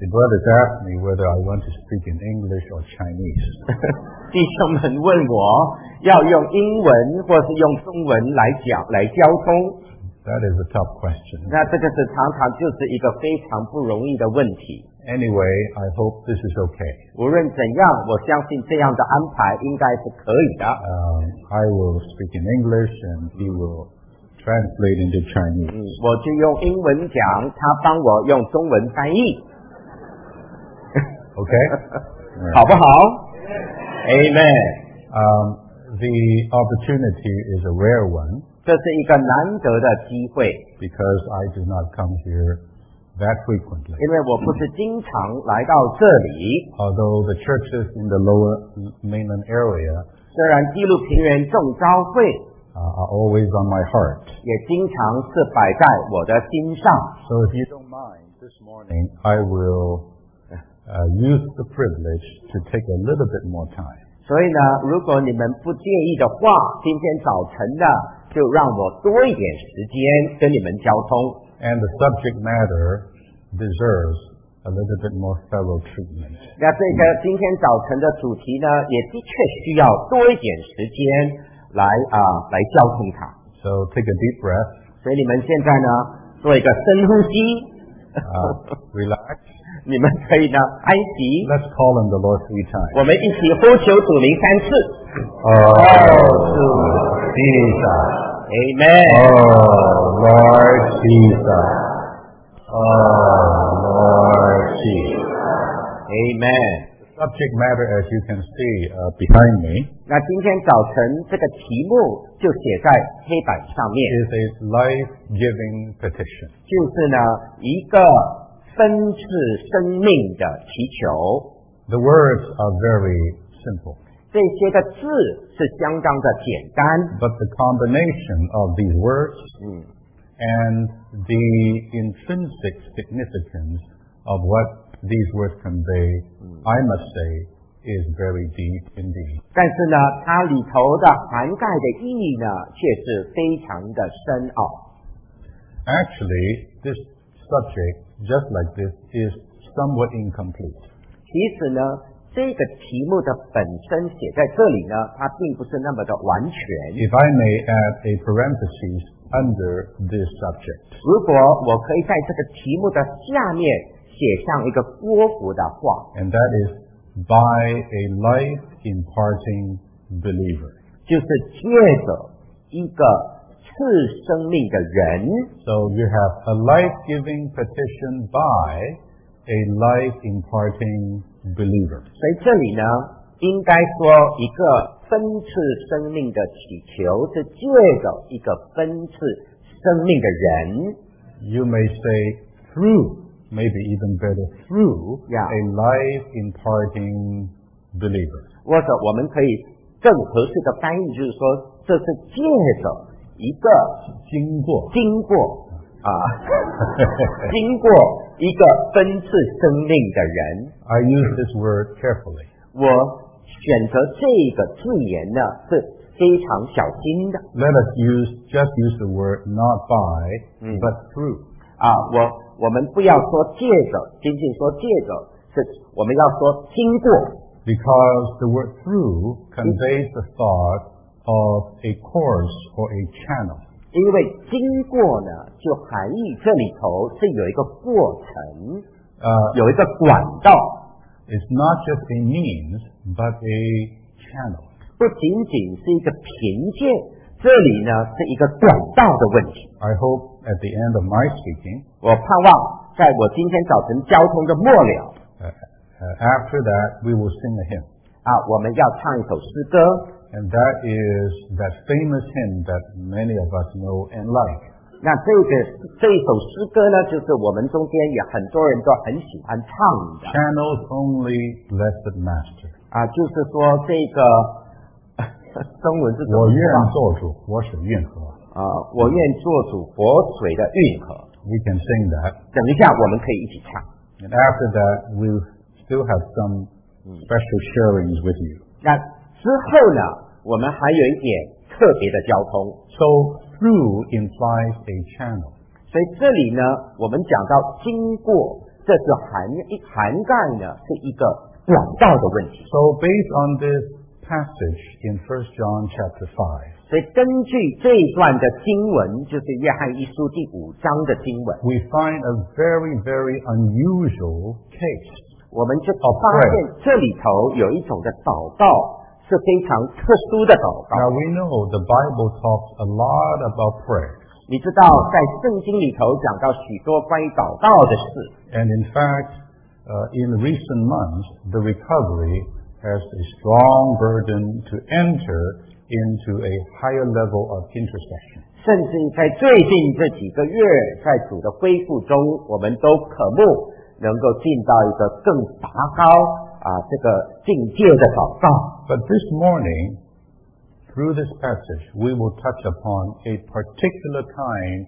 The brothers asked me whether I want to speak in English or Chinese. 弟兄们问我要用英文或是用中文来交通。 That is a tough question. 那这个是常常就是一个非常不容易的问题。 Anyway, I hope this is okay. 无论怎样，我相信这样的安排应该是可以的。 I will speak in English and he will translate into Chinese. 我就用英文讲，他帮我用中文翻译。 Okay? 好不好 ？Amen. The opportunity is a rare one. 这是一个难得的机会。 Because I do not come here that frequently. 因为我不是经常来到这里。 Although the churches in the lower mainland area 虽然基路平原众召会 are always on my heart. 也经常是摆在我的心上。 So if you don't mind, this morning I will use the privilege to take a little bit more time. 所以呢，如果你们不介意的话，今天早晨呢，就让我多一点时间跟你们交通。 And the subject matter deserves a little bit more thorough treatment. 那这个今天早晨的主题呢，也的确需要多一点时间来交通它。 So take a deep breath. 所以你们现在呢，做一个深呼吸。 Relax. 你们可以呢安息。 Let's call on the Lord 3 times. 我们一起呼求主名3次。主Jesus. Amen. Lord Jesus. Lord Jesus. Amen. The subject matter, as you can see behind me, 那今天早晨这个题目就写在黑板上面。 is a life-giving petition. 就是呢一个分赐生命的祈求。 The words are very simple. 这些个字是相当的简单。 But the combination of these words and the intrinsic significance of what these words convey, I must say, is very deep indeed. 但是呢，它里头的涵盖的意义呢，却是非常的深奥。 Actually, this subject, just like this, is somewhat incomplete. 其实呢，这个题目的本身写在这里呢，它并不是那么的完全。 If I may add a parenthesis under this subject. 如果我可以在这个题目的下面写上一个郭符的话， And that is by a life-imparting believer. 就是借着一个赐生命的人。 So you have a life-giving petition by a life-imparting believer. 所以这里呢，应该说一个分赐生命的祈求是借着一个分赐生命的人。 You may say through, maybe even better, through Yeah. a life-imparting believer. 或者我们可以更合适的翻译，就是说这是借着一个经过一个分赐生命的人。 I use this word carefully. 我选择这个字眼呢是非常小心的。 Let us just use the word not by, but through. 我们不要说借着，仅仅说借着，是我们要说经过。 Because the word through conveys the thought of a course or a channel. 因为经过呢，就含义这里头是有一个过程，有一个管道。 It's not just a means, but a channel. 不仅仅是一个凭借，这里呢是一个管道的问题。 I hope at the end of my speaking, 我盼望在我今天早晨交通的末了， after that we will sing a hymn. 我们要唱一首诗歌。 And that is that famous hymn that many of us know and like. 那这一首诗歌呢，就是我们中间也很多人都很喜欢唱的。 Channels only, blessed Master. 就是说这个中文是怎么我愿说？ 做主，活水运河。 我愿做主活水的运河。 We can sing that. 等一下我们可以一起唱。 And after that, we'll still have some special sharings with you. 那之后呢，我们还有一点特别的交通。 So through implies a channel. 所以这里呢，我们讲到经过， 这是涵盖呢是一个广道的问题。 So based on this passage in 1 John chapter 5, 所以根据这一段的经文，就是约翰一书第5章的经文， we find a very, very unusual case. 我们就发现这里头有一种的祷告是非常特殊的祷告。 Now we know the Bible talks a lot about prayer. 你知道在圣经里头讲到许多关于祷告的事， And in fact, in recent months, the recovery has a strong burden to enter into a higher level of intercession. 甚至在最近这几个月，在主的恢复中，我们都渴慕能够进到一个更拔高这个境界的祷告。 But this morning, through this passage, we will touch upon a particular kind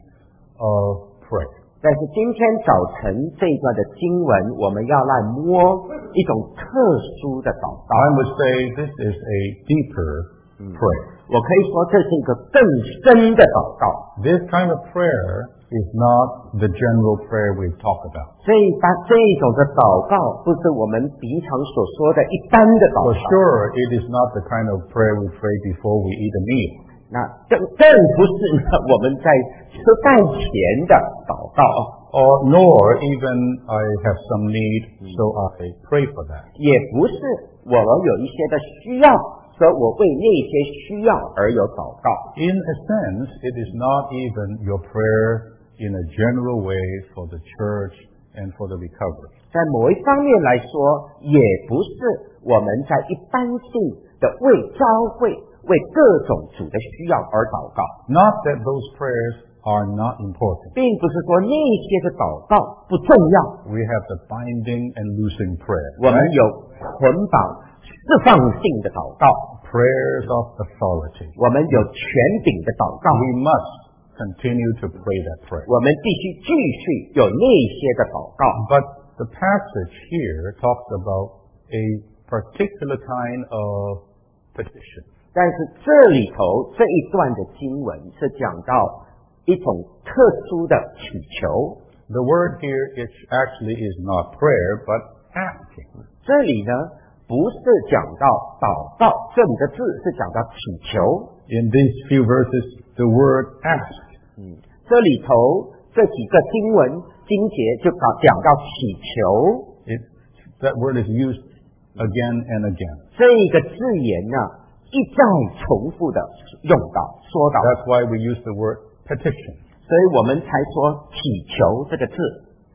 of prayer. 但是今天早晨这一段的经文，我们要来摸一种特殊的祷告。 I would say this is a deeper prayer. 我可以说这是一个更深的祷告。 This kind of prayer is not the general prayer we talk about. 这一种的祷告，不是我们平常所说的一般的祷 For 告。 sure, it is not the kind of prayer we pray before we eat a meal. 那更不是呢我们在吃饭前的祷告， Or nor even I have some need, so I pray for that. 也不是我们有一些的需要，所以我为那些需要而有祷告。 In a sense, it is not even your prayer in a general way for the church and for the recovery. 在某一方面来说，也不是我们在一般性的为教会、为各种主的需要而祷告。 Not that those prayers are not important. 并不是说那些的祷告不重要， We have the binding and loosing prayer. 我们 right? 有捆绑释放性的祷告， Prayers of authority. 我们有权柄的祷告， We must continue to pray that prayer. 我们必须继续有那些的祷告。 But the passage here talks about a particular kind of petition. 但是这里头这一段的经文是讲到一种特殊的祈求， The word here actually is not prayer, but asking. 这里呢不是讲到祷告，这里的字是讲到祈求。 In these few verses, the word ask. 这里头这几个经文经节就讲到祈求， That word is used again and again. 这一个字眼呢一再重复的用到说到， That's why we use the word petition. 所以我们才说祈求这个字。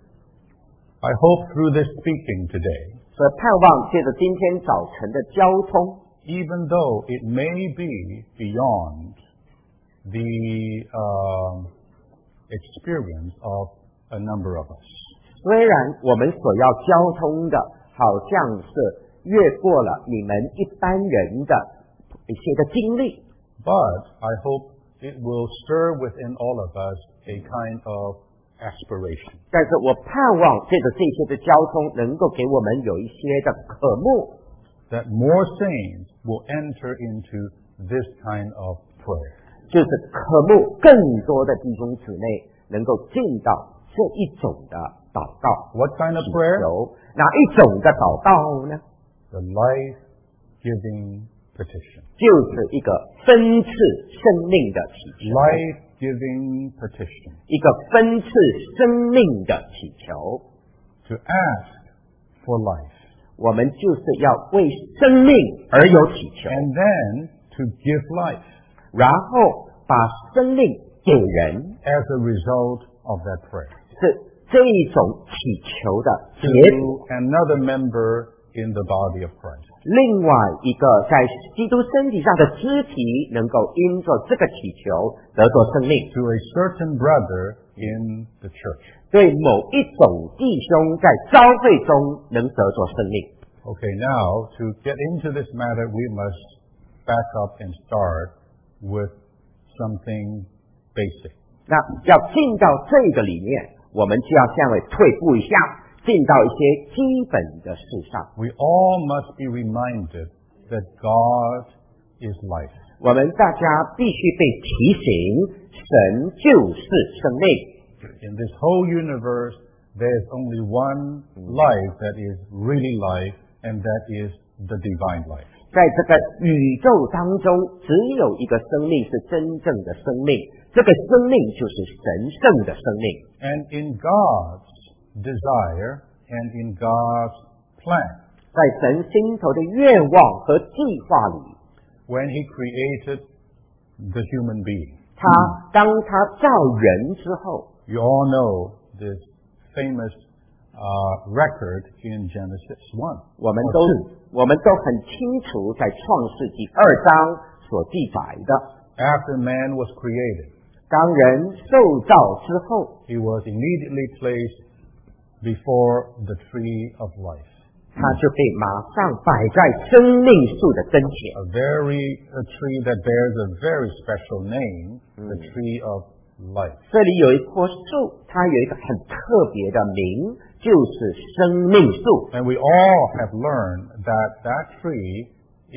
I hope through this speaking today, 所以盼望借着今天早晨的交通， even though it may be beyond the experience of a number of us, 虽然我们所要交通的好像是越过了你们一般人的一些的经历， but I hope it will stir within all of us a kind of aspiration. 但是我盼望借着这些的交通，能够给我们有一些的渴慕， That more saints will enter into this kind of prayer. 就是渴慕更多的弟兄姊妹能够进到这一种的祷告。 What kind of prayer? 有哪一种的祷告呢？ The life-giving petition. 就是一个分赐生命的祈求， Life-giving petition. 一个分赐生命的祈求。 To ask for life. 我们就是要为生命而有祈求， And then to give life 然后把生命给人， as a result of that prayer. 是这一种祈求的结果。 To another member in the body of Christ. 另外一个在基督身体上的肢体，能够因着这个祈求得着生命。 To a certain brother in the church. 对某一种弟兄在教会中能得着生命。 Okay, now to get into this matter, we must back up and start with something basic. 那要进到这个里面，我们就要向外退步一下，进到一些基本的事上。 We all must be reminded that God is life. 我们大家必须被提醒，神就是生命。 In this whole universe, there's only one life that is really life, and that is the divine life. 在这个宇宙当中，只有一个生命是真正的生命，这个生命就是神圣的生命。 And in God's desire and in God's plan, 在神心头的愿望和计划里， when He created the human being, 当他造人之后， you all know this famous record in Genesis 1. 我们都很清楚，在创世纪2章所记载的， After man was created, 当人受造之后， he was immediately placed before the tree of life, 他就被马上摆在生命树的跟前。 a tree that bears a very special name, the tree of life. 这里有一棵树，它有一个很特别的名，就是生命树。 And we all have learned that tree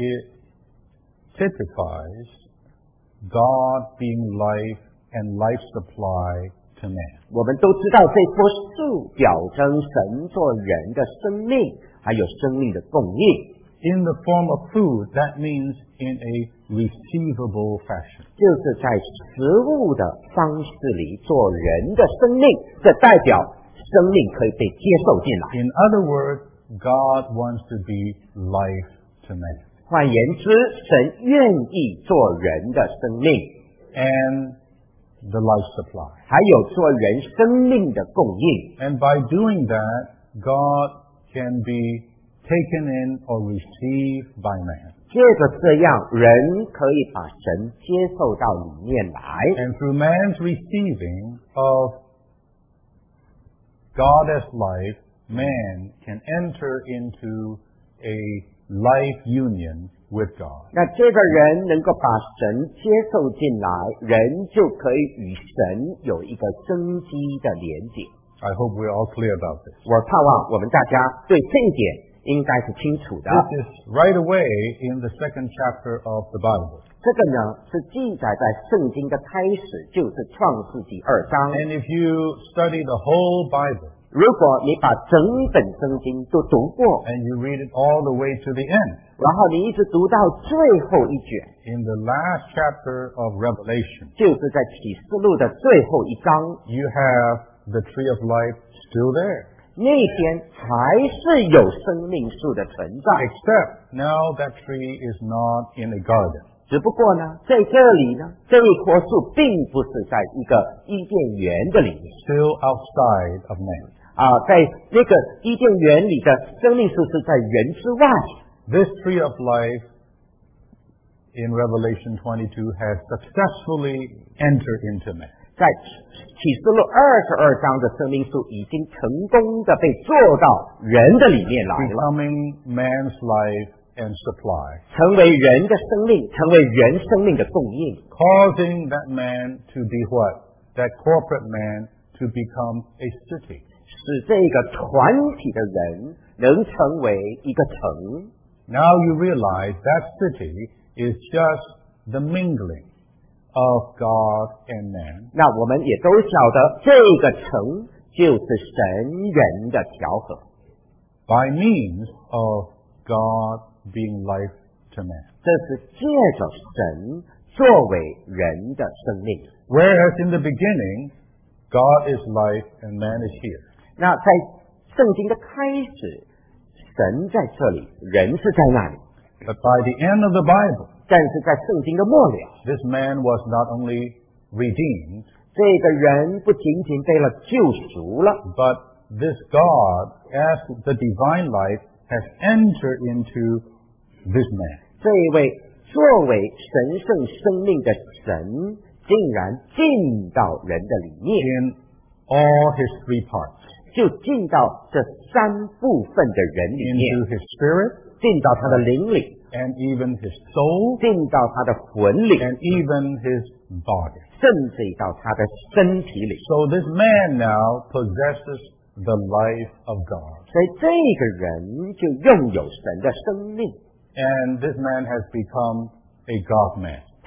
typifies God being life and life supply to man. 我们都知道这棵树表征神做人的生命，还有生命的供应。 In the form of food, that means in a receivable fashion. 就是在食物的方式里做人的生命，这代表生命可以被接受进来。 In other words, God wants to be life to man. 换言之，神愿意做人的生命， And the life supply. 还有做人生命的供应。 And by doing that, God can be taken in or received by man. 接着这样，人可以把神接受到里面来。 And through man's receiving of God as life, man can enter into a life union with God. 那接着人能够把神接受进来，人就可以与神有一个生机的连结。 I hope we're all clear about this. 我盼望我们大家对这一点应该是清楚的。 This is right away in the second chapter of the Bible. 这个呢是记载在圣经的开始，就是创世纪2章。 And if you study the whole Bible 如果你把整本圣经都读过， and you read it all the way to the end, 然后你一直读到最后一卷， in the last chapter of Revelation, 就是在启示录的最后一章， you have the tree of life still there. 那天还是有生命树的存在， Except now that tree is not in a garden. 只不过呢，在这里呢，这一棵树并不是在一个伊甸园的里面 Still outside of man. 在那个伊甸园里的生命树是在人之外。 This tree of life in Revelation 22 has successfully entered into man. 在启示录22章的生命树已经成功的被做到人的里面来了， Becoming man's life and supply. 成为人的生命，成为人生命的供应， Causing that man to be what? That corporate man to become a city. 使这个团体的人能成为一个城。 Now you realize that city is just the mingling of God and man. 那我们也都晓得，这个城就是神人的调和， by means of God being life to man. 这是借着神作为人的生命。 Whereas in the beginning, God is life and man is here. 那在圣经的开始，神在这里，人是在那里。 But by the end of the Bible, 但是在圣经的末了， this man was not only redeemed, 这个人不仅仅被了救赎了， but this God, as the divine life, has entered into this man. 这一位作为神圣生命的神，竟然进到人的里面， In all his three parts. 就进到这3部分的人里面， Into his spirit, 进到他的灵里， and even his soul, 进到他的魂里， and even his body. 甚至到他的身体里。 So this man now possesses the life of God. 所以这个人就拥有神的生命， And this man has become a God man. 他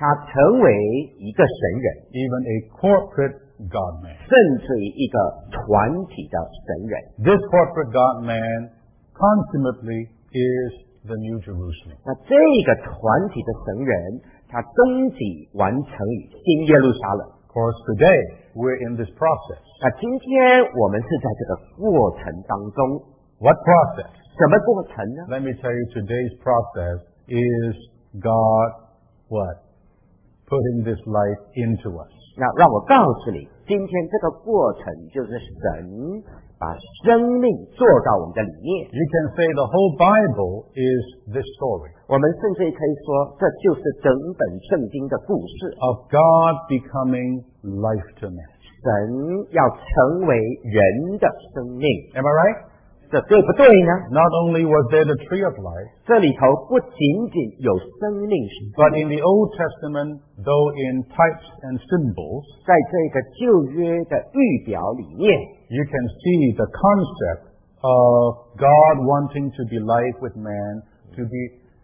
他成为一个神人， even a corporate God-man. 甚至于一个团体的神人。 This corporate God-man consummately is the New Jerusalem. 那这个团体的神人，他终极完成于新耶路撒冷。 Of course, today we're in this process. 那今天我们是在这个过程当中， What process? 什么过程呢？ Let me tell you, today's process is God, what? Putting this life into us. 那让我告诉你，今天这个过程就是神把生命做到我们的里面。 You can say the whole Bible is this story 我们甚至可以说，这就是整本圣经的故事。 of God becoming life to man. 神要成为人的生命， Am I right? 这对不对呢？ Not only was there the tree of life, 这里头不仅仅有生命树， but in the Old Testament, though in types and symbols, 在这个旧约的预表里面， you can see the concept of God wanting to be life with man to be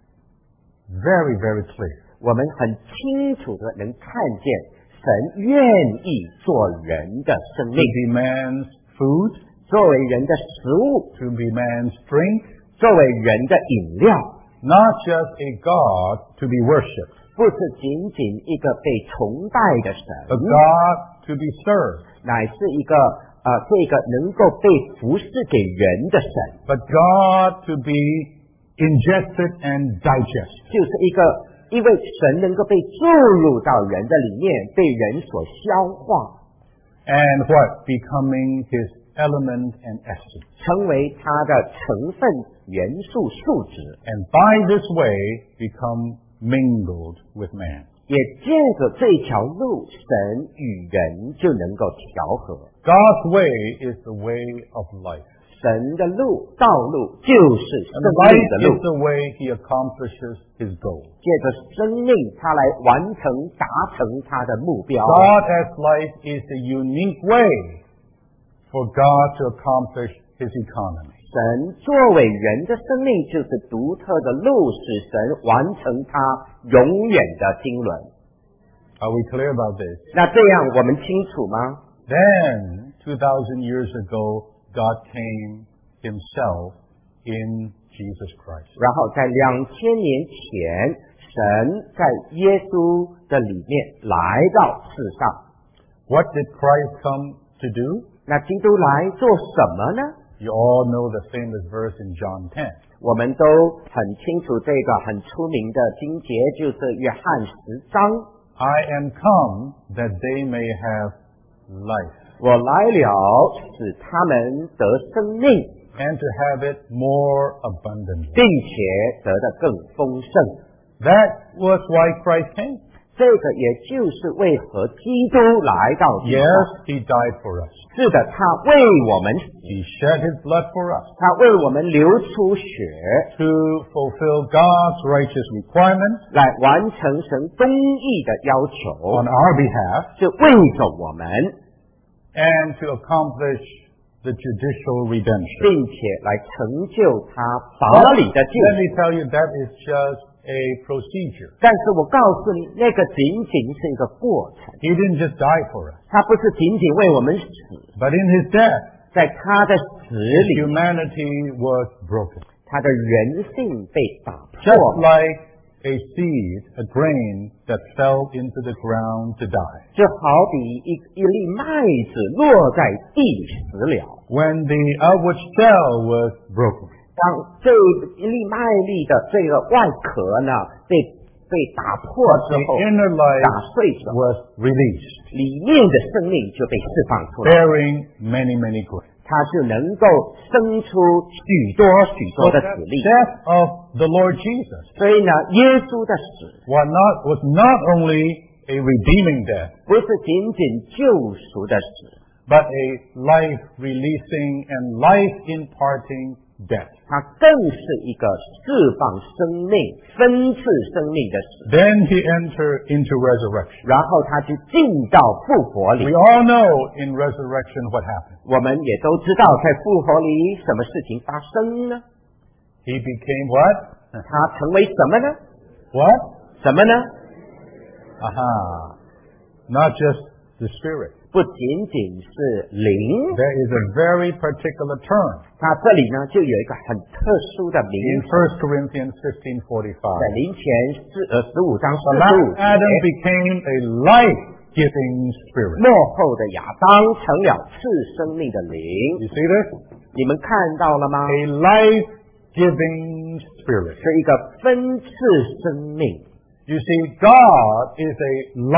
very, very clear. 我们很清楚的能看见神愿意做人的生 To 命， be man's food, 作为人的食物， to be man's drink, 作为人的饮料， not just a God to be worshipped, 不是仅仅一个被崇拜的神， a God to be served, 乃是一个这个能够被服侍给人的神， but God to be ingested and digested. 就是因为神能够被注入到人的里面，被人所消化， And what? Becoming his element and essence. 成为它的成分、元素、数值， And by this way, become mingled with man. 也借着这条路，神与人就能够调和。 God's way is the way of life. 神的路、道路就是生 And 命 life 的 is 路， the way he accomplishes his goal. 借着生命，他来完成、达成他的目标。 God as life is the unique way for God to accomplish his economy. 神作为人的生命，就是独特的路，使神完成他永远的经纶。 Are we clear about this? 那这样我们清楚吗？ Then, 2,000 years ago, God came himself in Jesus Christ. 然后在2000年前，神在耶稣的里面来到世上。 What did Christ come to do? 那基督来做什么呢？ You all know the famous verse in John 10. 我们都很清楚这个很出名的经节，就是约翰10章。 I am come that they may have life, 我来了，使他们得生命， and to have it more abundantly. 并且得的更丰盛。 That was why Christ came. 这个也就是为何基督来到地上。 Yes, he died for us. 是的，他为我们死， He shed his blood for us 他为我们流出血， to fulfill God's righteous requirements 来完成神公义的要求， on our behalf 是为着我们， and to accomplish the judicial redemption. 并且来成就他法理的救 Let 赎。 me tell you, that is just a procedure. 但是我告诉你，那个仅仅是一个过程， He didn't just die for us, 他不是仅仅为我们死， but in his death, 在他的死里， humanity was broken. 他的人性被打 Just 破， like a seed, a grain that fell into the ground to die. 就好比一粒麦子落在地里死了。 When the outward shell was broken, 当这一粒麦粒的这个外壳呢被打破之 the 后， inner 打 life 碎之后， was released, 里面的生命就被释放出来， bearing many, many grains. 它就能够生出许多许 So 多的 the 子粒。 death of the Lord Jesus 所以呢，耶稣的死 was not only a redeeming death, 不是仅仅救赎的死， but a life-releasing and life-imparting death. 它更是一个释放生命、分赐生命的死。 Then he entered into resurrection. 然后他就进到复活里 We。all know in resurrection what happened. 我们也都知道，在复活里什么事情发生呢？ He became what? 他成为什么呢？ What? 什么呢？ Not just the spirit. 不仅仅是灵， There is a very particular term 它这里呢就有一个很特殊的名 in 词， 1 Corinthians 15:45. 在林前15章 The last 45 Adam 节， became a life-giving spirit. 末后的亚当成了赐生命的灵， You see this? 你们看到了吗？ A life-giving spirit. 是一个分赐生命。 You see, God is a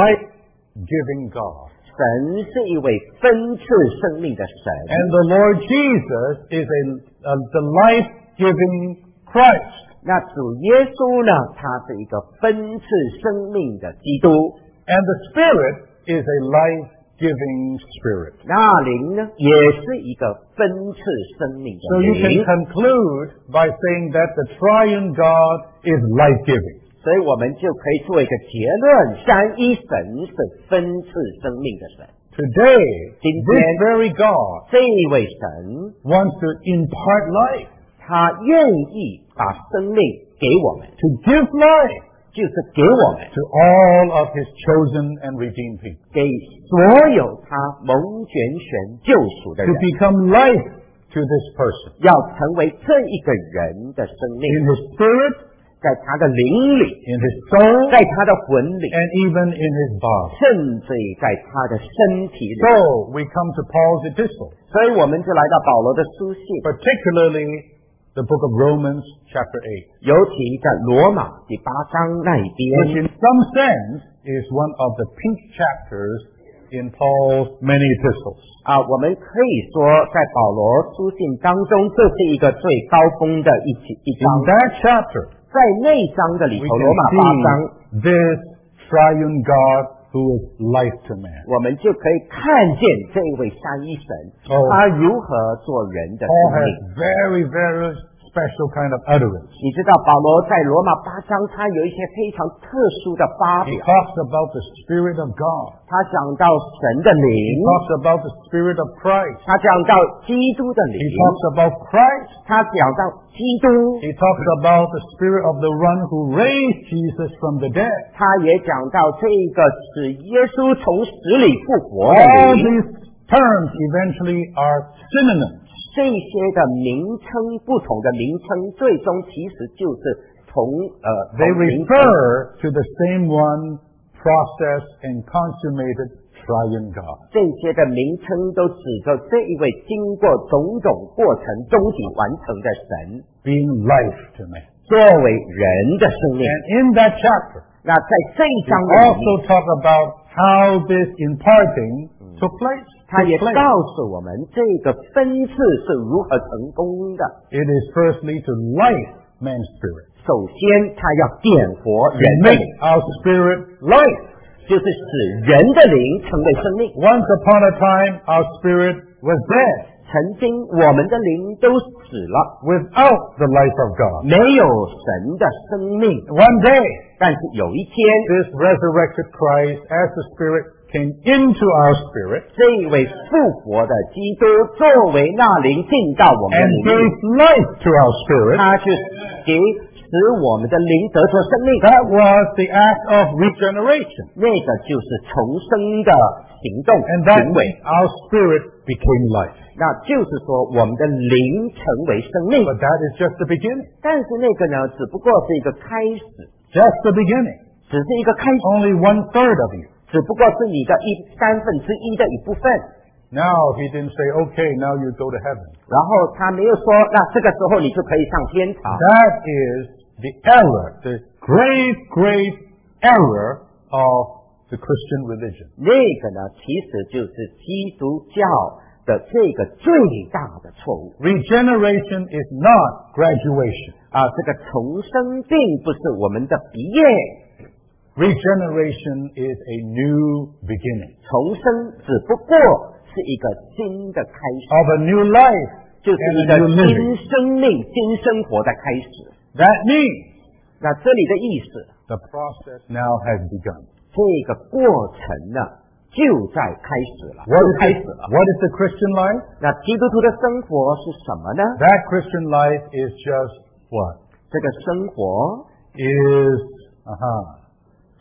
life-giving God. 神是一位分赐生命的神， And the Lord Jesus is the life-giving Christ. 那主耶稣呢，他是一个分赐生命的基督。 And the Spirit is a life-giving spirit. 那灵呢，也是一个分赐生命 So 的 you can 灵。 conclude by saying that the triune God is life-giving. 所以我们就可以做一个结论：三一神是分赐生命的神。 Today, 今天 this very God 这一位神， wants to impart life, 他愿意把生命给我们， to give life 就是给我们， to all of His chosen and redeemed people, 给所有他蒙拣选救赎的 to 人， become life to this person 要成为这一个人的生命， in his spirit, 在他的灵里， in his soul, 在他的魂里， and even in his body. 甚至于在他的身体里。 So we come to Paul's epistle, 所以我们就来到保罗的书信， particularly the book of Romans chapter 8, 尤其在罗马第8章那一 which 边， in some sense is one of the peak chapters in Paul's many epistles. 我们可以说，在保罗书信当中，这是一个最高峰的一章 In。that chapter, 在那章的里 we 头，罗马8章， can see this triune God who is life to man. 我们就可以看见这位三一神， 哦他如何做人的 Paul 生 has 命。 very, very special kind of utterance. 你知道保罗在罗马8章，他有一些非常特殊的发 He 表。 talks about the Spirit of God. 他讲到神的 He 灵， talks about the Spirit of Christ. 他讲到基督的 He 灵， talks about Christ. 他讲到基督， He talks about the Spirit of the one who raised Jesus from the dead. 他也讲到这个使耶稣从死里复活的 All 灵。 these terms eventually are synonyms. 这些的名称，不同的名称，最终其实就是从 They 名称 refer to the same one, processed and consummated triune God. 这些的名称都指着这一位经过种种过程终极完成的神， Being life to man. 作为人的生命。 And in that chapter, 那在这一 we 章里面， also talk about how this imparting took place. 他也 took place. 告诉我们这个分赐是如何成功的。 It is firstly to life man's spirit. 首先，他要点活 To 人的 make 灵， our spirit life. 就是使人的灵成为生命。 Once upon a time, our spirit was dead 曾经我们的灵都死了， without the life of God. 没有神的生命。 One day, 但是有一天， this resurrected Christ, as the Spirit, came into our spirit 这一位复活的基督作为那灵进到我们的 and 灵里， gave life to our spirit. 他就使我们的灵得着生命。 That was the act of regeneration. 那个就是重生的行动 And that 行为。 means our spirit became life. 那就是说，我们的灵成为生命。 But that is just the beginning. 但是那个呢，只不过是一个开始， Just the beginning. 只是一个开始， Only 1/3 of you. 只不过是你的1/3的一部分。 Now, he didn't say, okay, now you go to heaven. 然后他没有说，那这个时候你就可以上天堂。 That is the error, the grave, grave error of the Christian religion. 那个呢，其实就是基督教的这个最大的错误。 Regeneration is not graduation. 这个重生并不是我们的毕业， Regeneration is a new beginning 重生只不过是一个新的开始， of a new life 就是一 and 个 a new 新 living. 生命、新生活的开始。 That means 那这里的意思， the process now has begun. 这个过程呢，就在开始了， What 就 is 开 the, 始了。 what is the Christian life? 那基督徒的生活是什么呢？ That Christian life is just what? 这个生活 Is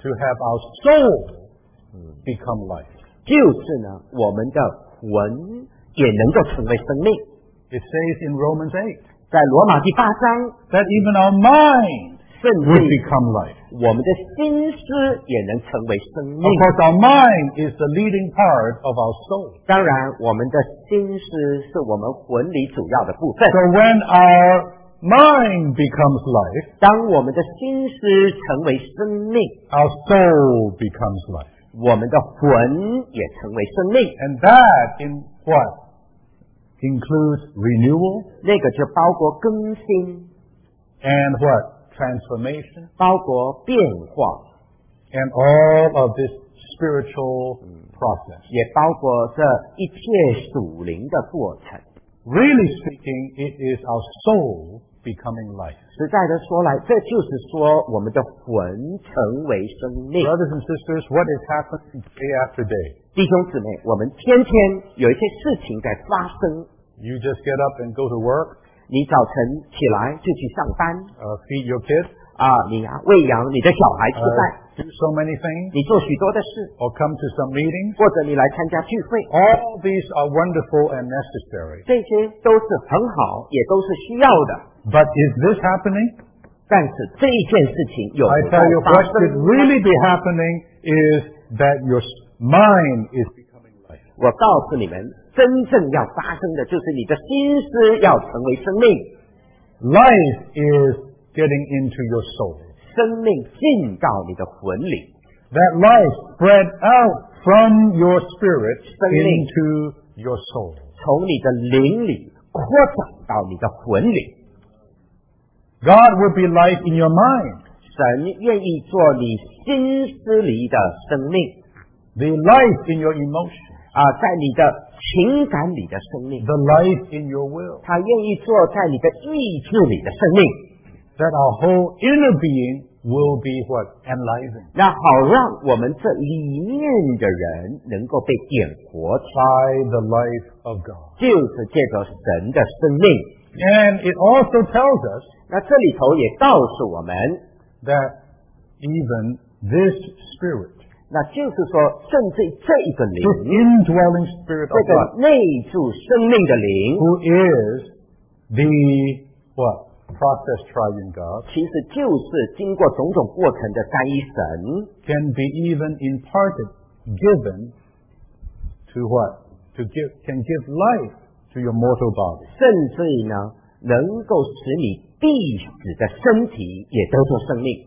to have our soul become life. 就是呢，我们的魂也能够成为生命。 It says in Romans 8 在罗马第8章， that even our mind 甚 would 至 become life. 我们的心思也能成为生命 Of。course, our mind is the leading part of our soul. 当然，我们的心思是我们魂里主要的部分。 So when our mind becomes life, 当我们的心思成为生命， our soul becomes life. 我们的魂也成为生命。 And that in what? Includes renewal 那个就包括更新， and what? Transformation 包括变化， and all of this spiritual process. 也包括这一切属灵的过程。 Really speaking, it is our soul becoming life. 实在的说来，这就是说我们的魂成为生命。 Brothers and sisters, what is happening day after day? 弟兄姊妹，我们天天有一些事情在发生。 You just get up and go to work, 你早晨起来就去上班 feed your kids, 你喂养你的小孩吃饭， do so many things, 你做许多的事， or come to some meetings. 或者你来参加聚会， All these are wonderful and necessary. 这些都是很好，也都是需要的。 But is this happening? 但是这一件事情有 I 在 tell you, 发 what 生 should really be happening is that your mind is becoming life. 我告诉你们，真正要发生的就是你的心思要成为生命， Life is getting into your soul. 生命进到你的魂里， That life spread out from your spirit 生命 into your soul. 从你的灵里扩展到你的魂里。 God would be life in your mind. 神愿意做你心思里的生命 The life in your emotions. 在你的情感里的生命， The life in your will. 他愿意做在你的意志里的生命， That our whole inner being will be what? Enlivened 那好让我们这里面的人能够被点活起来， by the life of God. 就是借着神的生命。 And it also tells us 那这里头也告诉我们， that even this spirit, 那就是说，甚至这一个灵， this indwelling spirit 这 of 个 God, 内住生命的灵， who is the what? Process triune God, 其实就是经过种种过程的三一神， can be even imparted, given to what? Can give life to your mortal body. 甚至于呢，能够使你必死的身体也得着生命，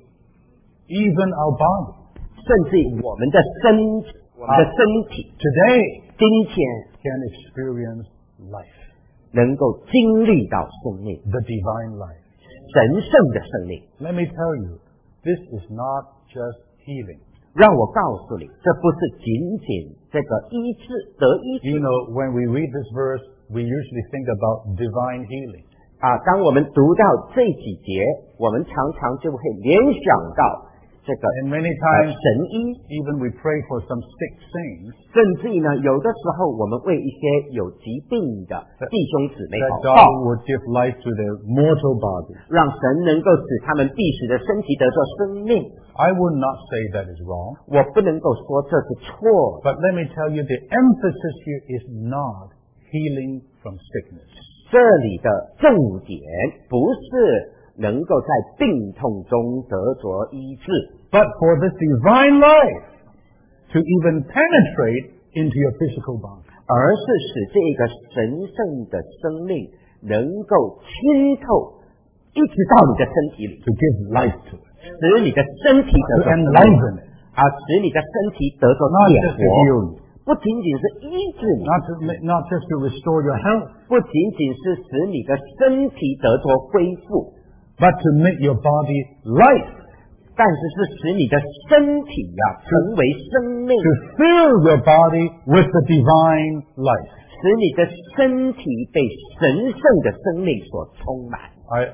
Even our body. 甚至于我们的身体 Today 今天 can experience life, 能够经历到生命， the divine life. 神圣的生命。 Let me tell you, this is not just healing. 让我告诉你，这不是仅仅这个医治得医治 You know, when we read this verse, we usually think about divine healing. 当我们读到这几节，我们常常就会联想到这个 And many times, 神医， even we pray for some sick saints, 甚至于呢，有的时候我们为一些有疾病的弟兄姊妹 that 祷 God 告， would give life to their mortal bodies. 让神能够使他们必死的身体得着生命。 I would not say that is wrong, 我不能够说这是错的， but let me tell you, the emphasis here is not healing from sickness. 这里的重点不是能够在病痛中得着医治， But for this divine life to even penetrate into your physical body. 而是使这个神圣的生命能够浸透，一直到你的身体里， To give life to it. 使你的身体得 To 着生命 enliven it. 使你的身体得着 Not 点 just to 活， heal you. 不仅仅是医治你， Not just to restore your health. 不仅仅是使你的身体得着恢复， But to make your body life. 但是是使你的身体成为生命， To fill your body with the divine life. 使你的身体被神圣的生命所充满。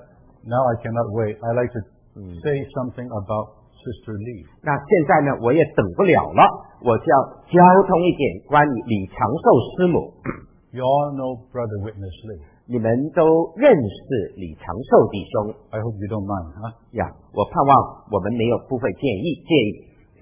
Now I cannot wait. I like to say something about Sister Lee. 那现在呢，我也等不了了，我就要交通一点关于李长寿师母。 You all know Brother Witness Lee. 你们都认识李长寿弟兄 I hope you don't mind, huh? 呀，我盼望我们没有不会介意。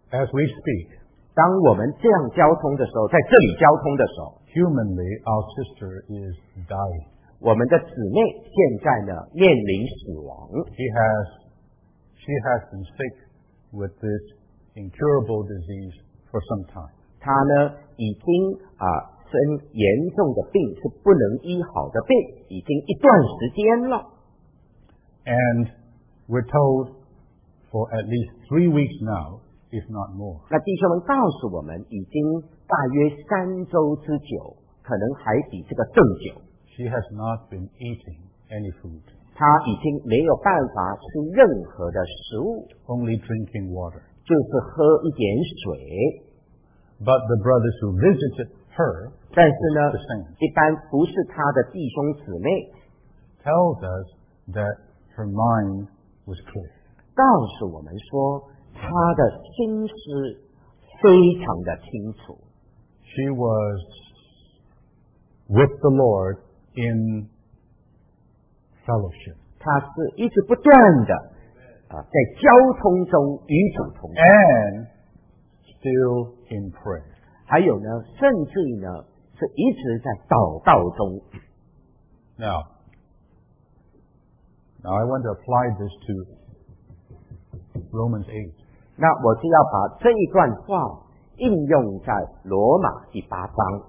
As we speak, 当我们这样交通的时候，在这里交通的时候， humanly, our sister is dying. 我们的姊妹现在呢面临死亡。 She has been sick with this incurable disease for some time. 她呢已经生严重的病，是不能医好的病，已经一段时间了。 And we're told for at least 3 weeks now, if not more. 那弟兄们告诉我们，已经大约3周之久，可能还比这个更久。 She has not been eating any food, 她已经没有办法吃任何的食物， only drinking water. 就是喝一点水。 But the brothers who visited her 但是呢 the same. 一般不是她的弟兄姊妹 tells us that her mind was clear. 告诉我们说，她的心思非常的清楚。 She was with the Lord in fellowship 她是一直不断的在交通中与主同在， and still in prayer. 还有呢，甚至于呢是一直在祷告中。 Now I want to apply this to Romans 8. 那我就要把这一段话应用在罗马第8章。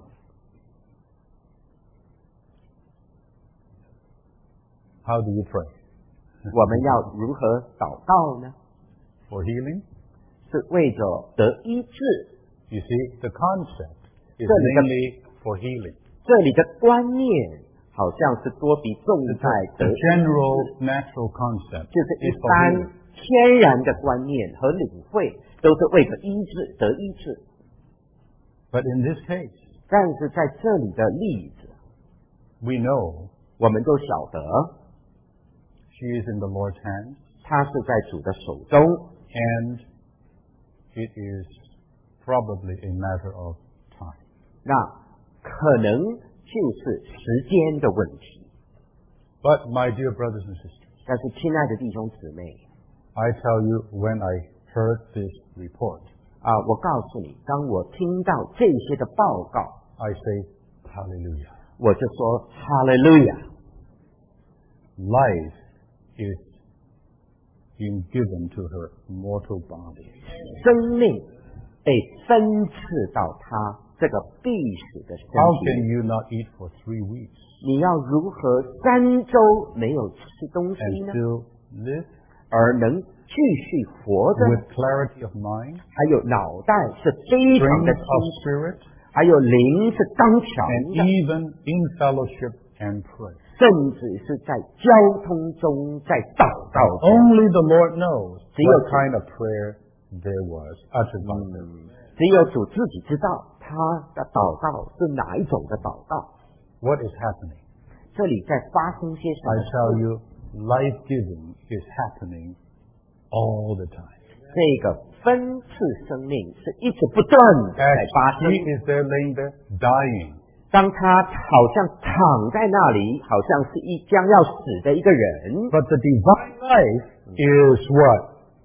How do you pray? 我们要如何祷告呢？ For healing? 是为着得医治。 You see, the concept is So the- mainly for healing. 这里的观念好像是多比重在 The 得医 general 治， natural concept 就是一 is for 般 healing. 天然的观念和领会，都是为着医治得医治。 But in this case, 但是在这里的例子， we know 我们都晓得， she is in the Lord's hands, 他是在主的手中， and it is probably a matter of time. 那可能就是时间的问题。 But my dear brothers and sisters, 但是，亲爱的弟兄姊妹 I tell you, when I heard this report, 我告诉你，当我听到这些的报告， I say, hallelujah. 我就说哈利路亚， Life is being given to her mortal body. 生命被分赐到他这个必死的身 How 体 can 里。 you not eat for 3 weeks 你要如何3周没有吃东西 and 呢？ still live 而能继续活着， with clarity of mind, 还有脑袋是非常 strength 的 of 清楚， spirit, 还有灵是刚强 and 的， even in fellowship and prayer? 甚至是在交通中，在祷告中。 Only the Lord knows 只有 what kind of prayer there was uttered by them. 只有主自己知道他的祷告是哪一种的祷告。 What is happening? 这里在发生些什 I 么 tell 事？ you, life-giving is happening all the time. 这个分赐生命是一直不断的在 As 发生。 he is there laying there, dying, 当他好像躺在那里，好像是将要死的一个人， but the divine life is what?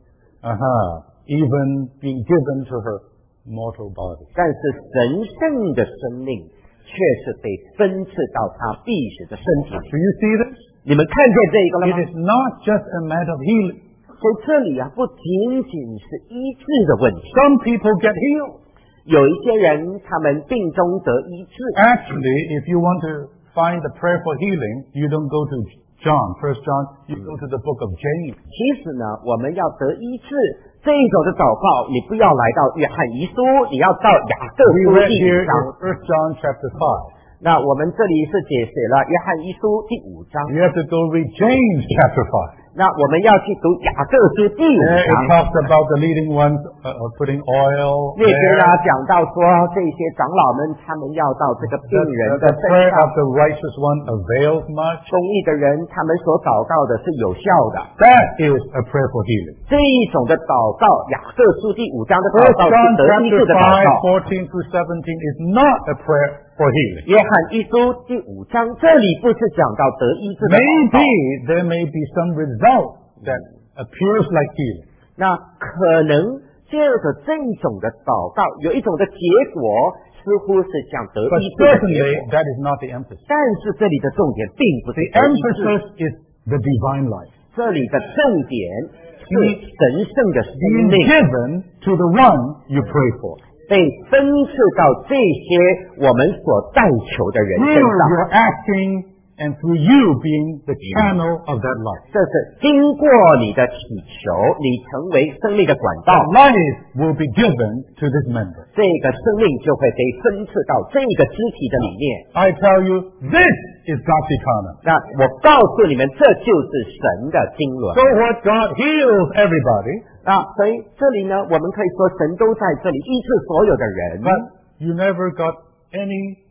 Even being given to her mortal body. 但是神圣的生命却是被分赐到他必死的身体 Do 里。 you see this? 你们看见这个了 It 吗？ is not just a matter of healing. 所以这里不仅仅是医治的问题， Some people get healed. 有一些人他们病中得医治。 Actually, if you want to find the prayer for healing, you don't go to John, 1 John, you go to the book of James. 其实呢，我们要得医治这一种的祷告，你不要来到约翰遗书，你要到雅各 We 书 read 第 here 5章。 in 1 John chapter 5. 那我们这里是解释了约翰一书第5章， You have to go read James chapter 5. 那我们要去读雅各书第5 There it 章。 talks about the leading ones putting oil 那边 there. 讲到说，这些长老们他们要到这个病人的 The 身 prayer 上， of the righteous one avails much. 公义的人他们所祷告的是有效的。 That is a prayer for healing. 这一种的祷告，雅各书第5章的祷 1 告是 John 得医治 chapter 的祷告。 5, 14 through 17 is not a prayer for healing. 约翰一书第5章这里不是讲到得医治的祷告， Maybe there may be some result that appears like healing. 那可能借着这种的祷告，有一种的结果，似乎是想得 But 医治的结 certainly 果。 that is not the emphasis. 但是这里的重点并不是 The 得医治， emphasis is the divine life. 这里的重点是神圣的生 Being 命 given to the one you pray for. 被分赐到这些我们所代求的人身 Through 上。 your asking and through you being the channel of that life. 这是经过你的祈求，你成为生命的管道， That life will be given to this member. 这个生命就会被分赐到这个肢体的里面。 I tell you, this is God's economy. 那我告诉你们，这就是神的经纶。 So what? God heals everybody, 所以这里呢，我们可以说神都在这里医治所有的人， but you never got any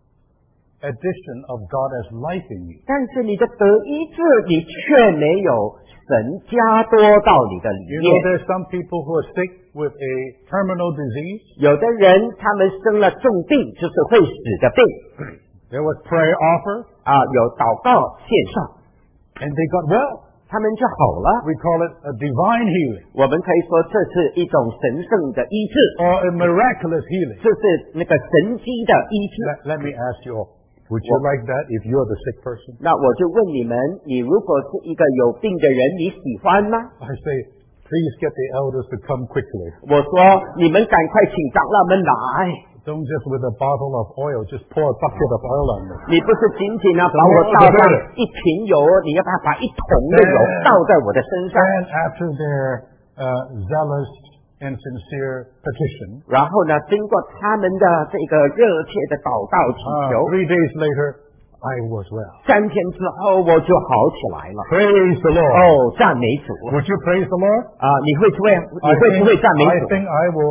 addition of God as life in you. 但是你的得医治，你却没有神加多到你的里 You 面。 know, there's some people who are sick with a terminal disease. 有的人他们生了重病，就是会死的病 There was prayer offered, 有祷告献上， and they got well. 他们就好了。 We call it a divine healing 我们可以说这是一种神圣的医治， or a miraculous healing. 这是那个神机的医治。 Let me ask you all, would you like that if you're the sick person? 那我就问你们，你如果是一个有病的人，你喜欢吗？ I say, please get the elders to come quickly. 我说，你们赶快请长老们来。 Don't just with a bottle of oil, just pour a bucket of oil on me. 你不是仅仅把我倒上一瓶油，你要把一桶的油倒在我的身上。 And after their zealous and sincere petition, 然后呢，经过他们的这个热切的祷告祈求， 3 days later, I was well. 3天之后我就好起来了。 Praise the Lord. 赞美主！ Would you praise the Lord? 你会不会赞美 I 主？ think I will.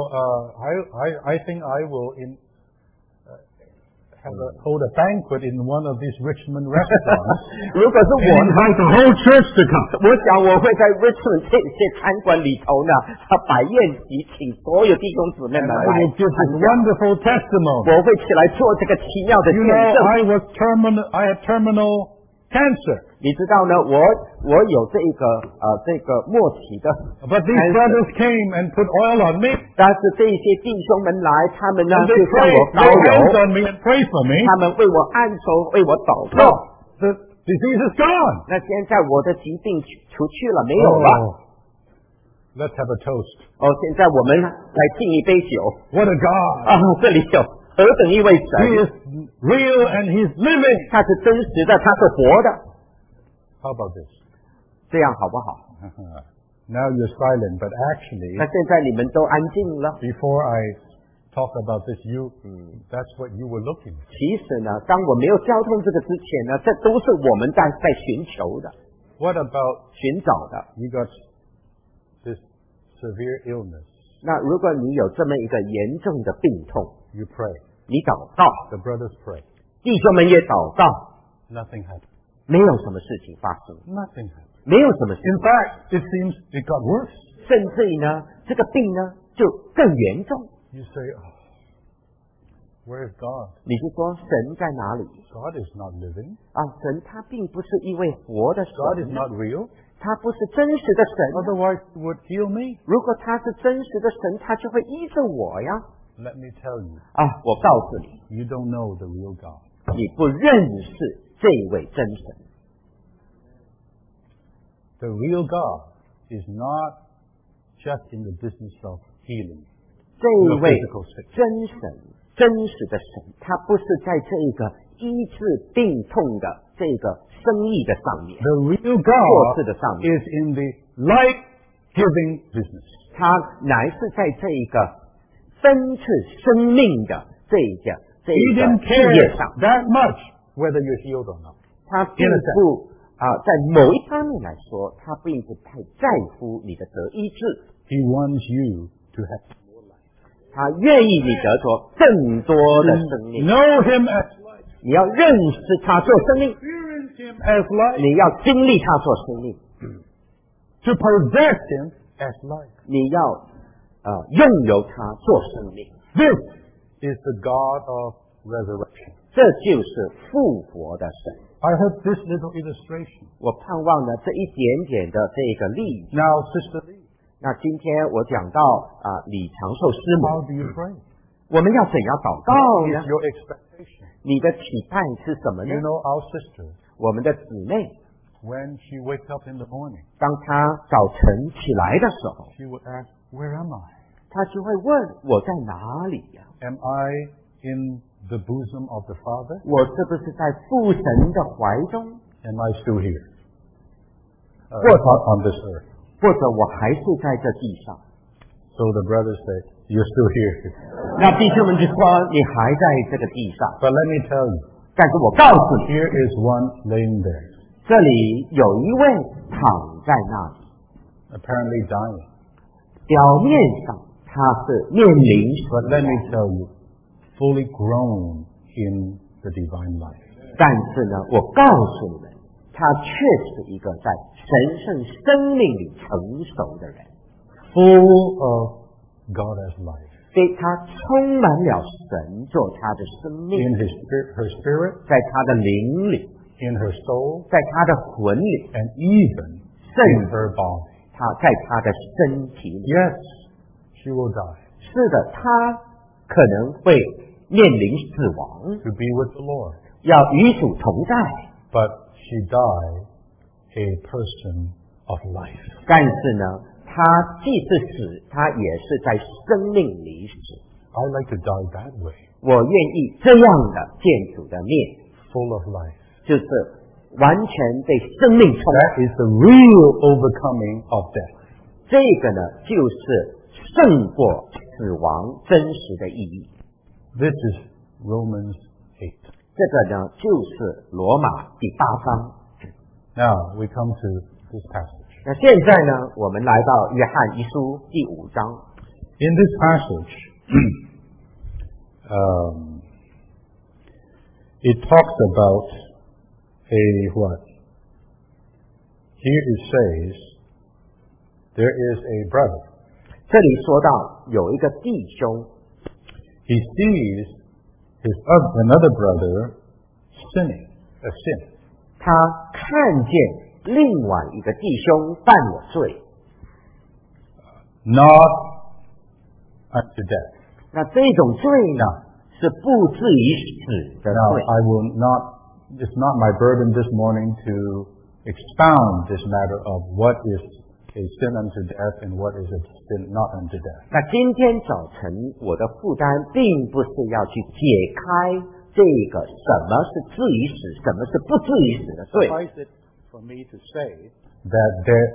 I think I will hold a banquet in one of these Richmond restaurants. 如果是我 and invite the whole church to come. 我想我会在 Richmond 这些餐馆里头呢，摆宴席，请所有弟兄姊妹们 And I 来 will give 参 this 加。 wonderful testimony. 我会起来做这个奇妙的 You 见 know, 证。 I had terminal cancer, 你知道呢，我有这个末期的， but these brothers came and put oil on me. 但是这些弟兄们来，他们呢 And 就 they 向我 prayed, 高 lay hands 油， on me and prayed for me. 他们为我按手，为我祷 So 告。 the disease is gone. 那现在我的疾病除去了，没有了。 Let's have a toast. 现在我们来敬一杯酒。 What a God. 这里有何等一位 He 神， is real and He's living. 他是真实的，他是活的。 How about this? 这样好不好？ Now you're silent, but actually, 那现在你们都安静了。 before I talk about this, that's what you were looking for. 其实呢，当我没有交通这个之前呢，这都是我们在寻求的、 What about 寻找的。 you got this severe illness? 那如果你有这么一个严重的病痛， You pray. 你祷告， The brothers pray. 弟兄们也祷告， Nothing happened. 没有什么事情发生， Nothing happened. 没有什么事 In 情， fact, it seems it got worse. 甚至于呢，这个病呢就更严重。 You say, oh, where is God? 你是说神在哪里？ God is not living. 神他并不是一位活的 God is 神， not real. 他不是真实的神。 Otherwise, He would heal me. 如果他是真实的神，他就会医治我呀。 Let me tell you, 我告诉你， you don't know the real God. 你不认识这位真神。 The real God is not just in the business of healing 这一 the 位 physical sick. 真神，真实的神，他不是在这个医治病痛的这个生意的上面， The real 做 God 事的上面， is in the life-giving business. 他乃是在这个分赐生命的这个 He didn't 事业 care 上， that much whether you're healed or not. 他并不在某一方面来说，他并不太在乎你的得医治， He wants you to have. 他愿意你得着更多的生命。 Know Him as life. 你要认识他做生命， Experience Him as life. 你要经历他做生命， To possess Him as life. 你要拥有他做生命。 This is the God of resurrection. 这就是复活的神。 I hope this little illustration. 我盼望呢这一点点的这个例子。 Now, Sister Lee, 那今天我讲到李长寿师 How 母， do you pray? 我们要怎样祷告 What 呢 is？your expectation? 你的期盼是什么呢 You？know our sister, 我们的姊妹， when she wakes up in the morning, 当她早晨起来的时候， she would ask, where am I? 她就会问我在哪里呀、 Am I in the bosom of the Father? 我是不是在父神的怀中， Am I still here? What? On this earth. 或者我还是在这地上？ So the brother said, you're still here. 那弟兄们就说你还在这个地上， But let me tell you, 但是我告诉你， here is one laying there, 这里有一位躺在那里， apparently dying. 表面上他是面临死 But let me 亡， tell you, fully grown in the divine life. 但是呢，我告诉你们，他却是一个在神圣生命里成熟的人， Full of God as life. 所以他充满了神做他的生命， In her spirit, 在他的灵里， in her soul, 在他的魂里， and even 甚 in 至 her body. 他在他的身体里。 Yes, she will die 是的，他可能会面临死亡， to be with the Lord. 要与主同在。 But she died a person of life. 但是呢，他既是死，他也是在生命里死。 I like to die that way, 我愿意这样的见主的面， full of life. 就是完全被生命充满。 That is the real overcoming of death. 这个呢，就是胜过死亡真实的意义。 This is Romans 8. 这个呢，就是罗马第8章。 Now we come to this passage. 那现在呢，我们来到约翰一书第5章。 In this passage, it talks about a what? Here it says, there is a brother. 这里说到有一个弟兄， He sees another brother sinning, a sin. 他看见另外一个弟兄犯了罪， Not unto death. 那这种罪呢，是不至于死的 Now, 罪。 I will not, it's not my burden this morning to expound this matter of what is a sin unto death and what is a sin not unto death. 那今天早晨我的负担并不是要去解开这个什么是至于死，什么是不至于死的罪。 Suffice it for me to say that there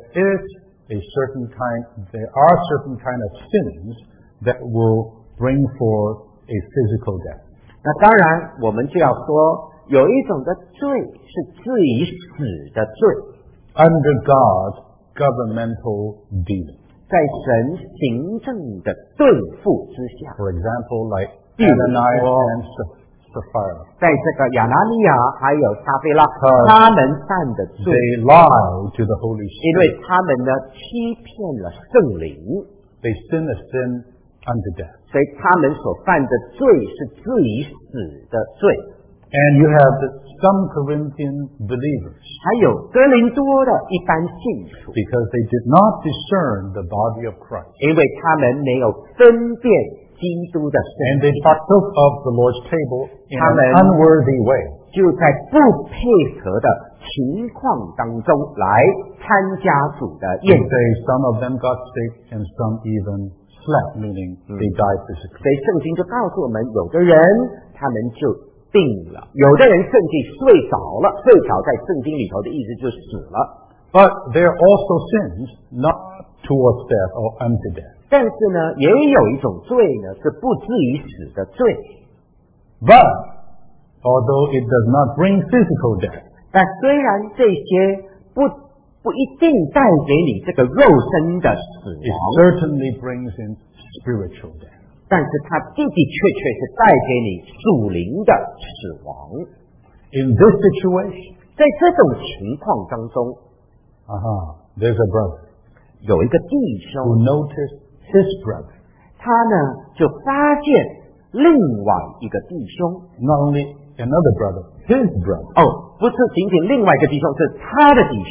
are certain kind of sins that will bring forth a physical death. 那当然，我们就要说，有一种的罪是至于死的罪， Under God's governmental dealing. 在神行政的对付之下。 For example, like 比如说 Ananias and Sapphira. 在这个亚拿尼亚还有撒菲拉， Because 他们犯的罪， They lied to the Holy 因为 Spirit. 他们呢欺骗了圣灵， They sinned a sin unto death. 所以他们所犯的罪是至于死的罪。 And you have some Corinthian believers, 还有哥林多的一般信徒， because they did not discern the body of Christ. 因为他们没有分辨基督的 And 身 they 体， partook of the Lord's table in an Amen. unworthy way. 就在不配合的情况当中来参加主的 They 宴会。 say some of them got sick and some even slept, meaning they died physically. 所以圣经就告诉我们，有的人他们就病了，有的人甚至睡着了，睡着在圣经里头的意思就死了。 But there are also sins not towards death or unto death. 但是呢，也有一种罪呢是不至于死的罪。 But although it does not bring physical death, 但虽然这些不一定带给你这个肉身的死 it 亡， certainly brings in spiritual death. 但是它的的确确是带给你属灵的死亡。 In this situation, 在这种情况当中， there's a brother 有一个弟 who 兄， noticed his brother, 他呢就发现另外一个弟兄， not only another brother, his brother, 哦，不是仅仅另外一个弟兄，是他的弟兄，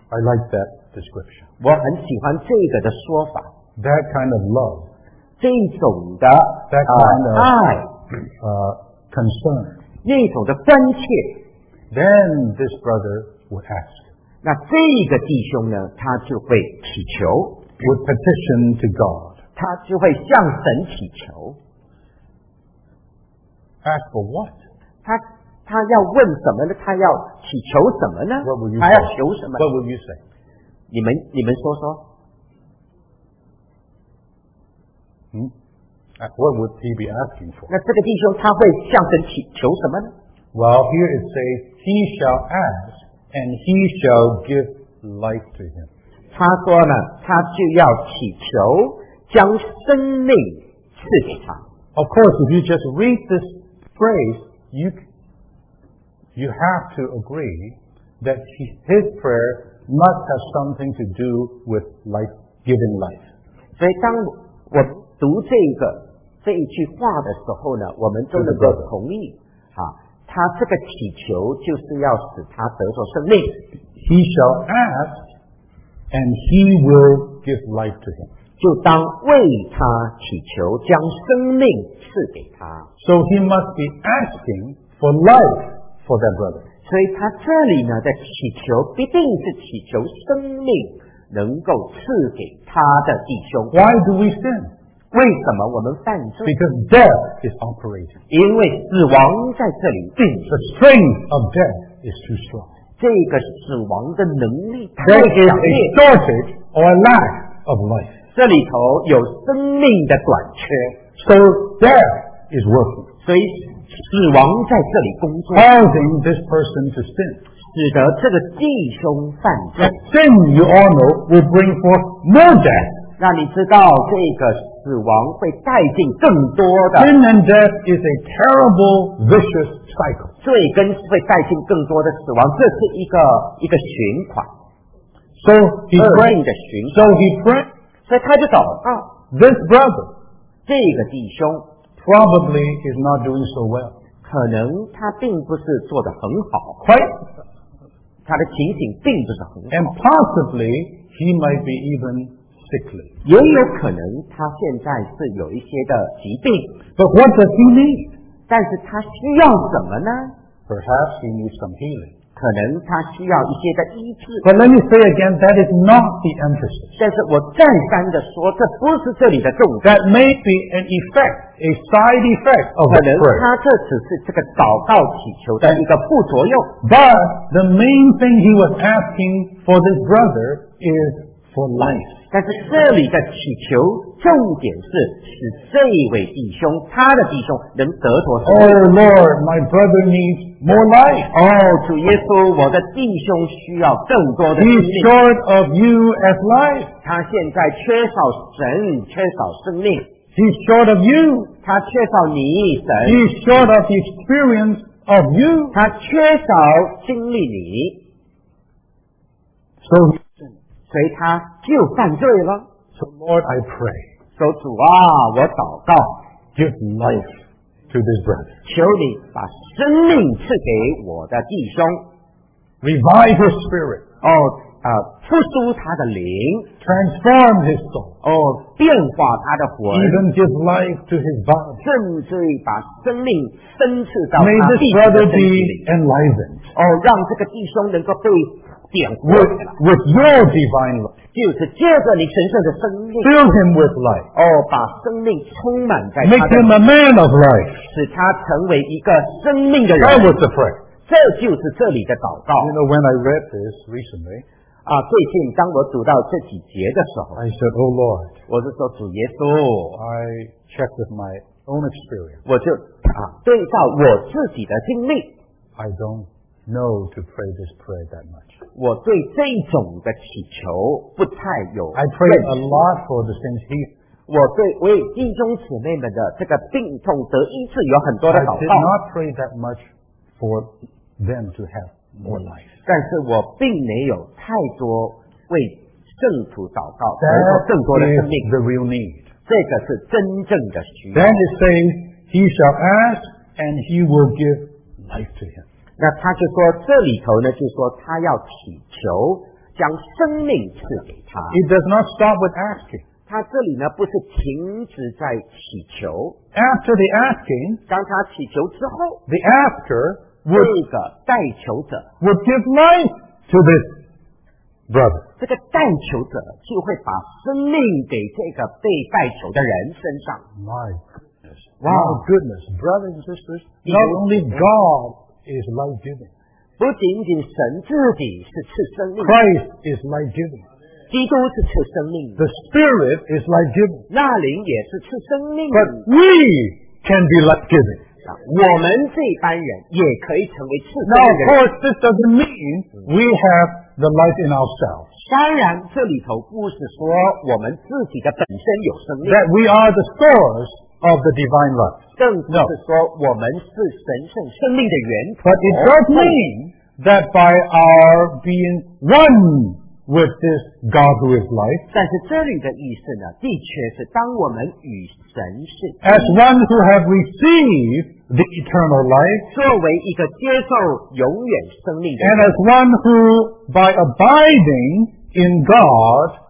I like that description. 我很喜欢这个的说法， That kind of love, 这种的 that kind of 爱， concern. 那种的关切。 Then this brother would ask, 那这个弟兄呢，他就会祈求， would petition to God. 他就会向神祈求。 Ask for what? 他要问什么呢？他要祈求什么呢 What will you？ 他要 say? 求什么？ What will you say? 你们说说。 What would he be asking for? 那这个弟兄他会向神祈求什么呢？ Well, here it says, he shall ask, and he shall give life to him. 他说呢，他就要祈求将生命赐给他。 Of course, if you just read this phrase, you have to agree that his prayer must have something to do with life, giving life. 所以当我读这一句话的时候呢，我们都能够同意他这个祈求就是要使他得着生命。 He shall ask, and he will give life to him. 就当为他祈求，将生命赐给他。 So he must be asking for life for that brother. 所以他这里呢的祈求，必定是祈求生命能够赐给他的弟兄。 Why do we sin? 为什么我们犯罪？ Because death is operating. 因为死亡在这里运行， The strength of death is too strong. 这个死亡的能力太 There is 强 a 烈， shortage or a lack of life. 这里头有生命的短缺， So death is working, 所以死亡在这里工作， causing this person to sin. 使得这个弟兄犯罪 And。sin, you all know, will bring forth more death. 那你知道这个死亡会带进更多的 Sin and death is a terrible, vicious cycle. 罪跟会带进更多的死亡，这是一个循环， So he 恶 prayed. 性的循 So 环。 he prayed. 所以他就祷告， This brother 这个弟兄 probably is not doing so well. 可能他并不是做得很好， Quite, 他的情形并不是很 and 好， possibly he might be even sickly. 也有可能他现在是有一些的疾病， But what does he need? 但是他需要什么呢？ Perhaps he needs some healing. 可能他需要一些的医治。 But let me say again, that is not the emphasis. 但是我再三的说，这不是这里的重点。 That may be an effect, a side effect of 可 the 能 prayer. 他这只是这个祷告祈求的一个副作用， But the main thing he was asking for this brother is for life. 但是这里的祈求重点是使这位弟兄，他的弟兄能得着生 Oh 命。 Lord, my brother needs more life. 主耶稣，我的弟兄需要更多的生 He's 命， short of you as life. 他现在缺少神，缺少生命， He's short of you. 他缺少你神， He's short of the experience of you. 他缺少经历你， So, 所以他就犯罪了。 so Lord, I pray, 说主啊，我祷告， give life to this brother. 求你把生命赐给我的弟兄， Revive his spirit. 复苏他的灵， Transform his soul. 变化他的魂， Even give life to his body. 甚至于把生命深赐到 May 他 this 弟兄 brother 的身体 be 里。 enlivened 让这个弟兄能够被点活 with, 起来， with your divine life. 就是借着你神圣的生命， Fill him with life. 把生命充满在 Make 他的 him a man of life. 使他成为一个生命的人。 That was the prayer. 这就是这里的祷告。 You know, when I read this recently, 最近当我读到这几节的时候， I said, Oh Lord, 我是说主耶稣， I checked with my own experience. 我就对照我自己的经历， I don't know to pray this prayer that much. 我对这种的祈求不太有 I prayed 认 a 识。 lot for the saints here. 我为弟兄姊妹们的这个病痛得医治有很多的 I 祷 did 告， not pray that much for them to have more life. 但是我并没有太多为圣徒祷告，得 That 到更多的生 is 命， the real need. 这个是真正的需要。 Then it says, He shall ask and He will give life to him. 那他就说这里头呢，就说他要祈求， 将生命赐给他。 It does not stop with asking. 他这里呢不是停止在祈求， After the asking, 当他祈求之后， the asker 这 would, 个代求者， would give life to this brother. 这个代求者就会把生命给这个被代求的人身上。 My goodness. Wow. My goodness. Brothers and sisters, not only God is life-giving. 不仅仅神自己是赐生命， Christ is life-giving. 基督是赐生命， The Spirit is life-giving. 那灵也是赐生命。 But we can be life-giving. 我们这班人也可以成为赐生 Now, 命 of 的人。 course, this doesn't mean we have the life in ourselves. 当然，这里头不是说我们自己的本身有生命， That we are the source of the divine life. 更不是说我们是神圣生命的源头。 But it does mean that by our being one with this God who is life, 但是这里的意思呢，的确是当我们与神是 as one who have received the eternal life, 作为一个接受永远生命的 and 人， as one who, by abiding in God,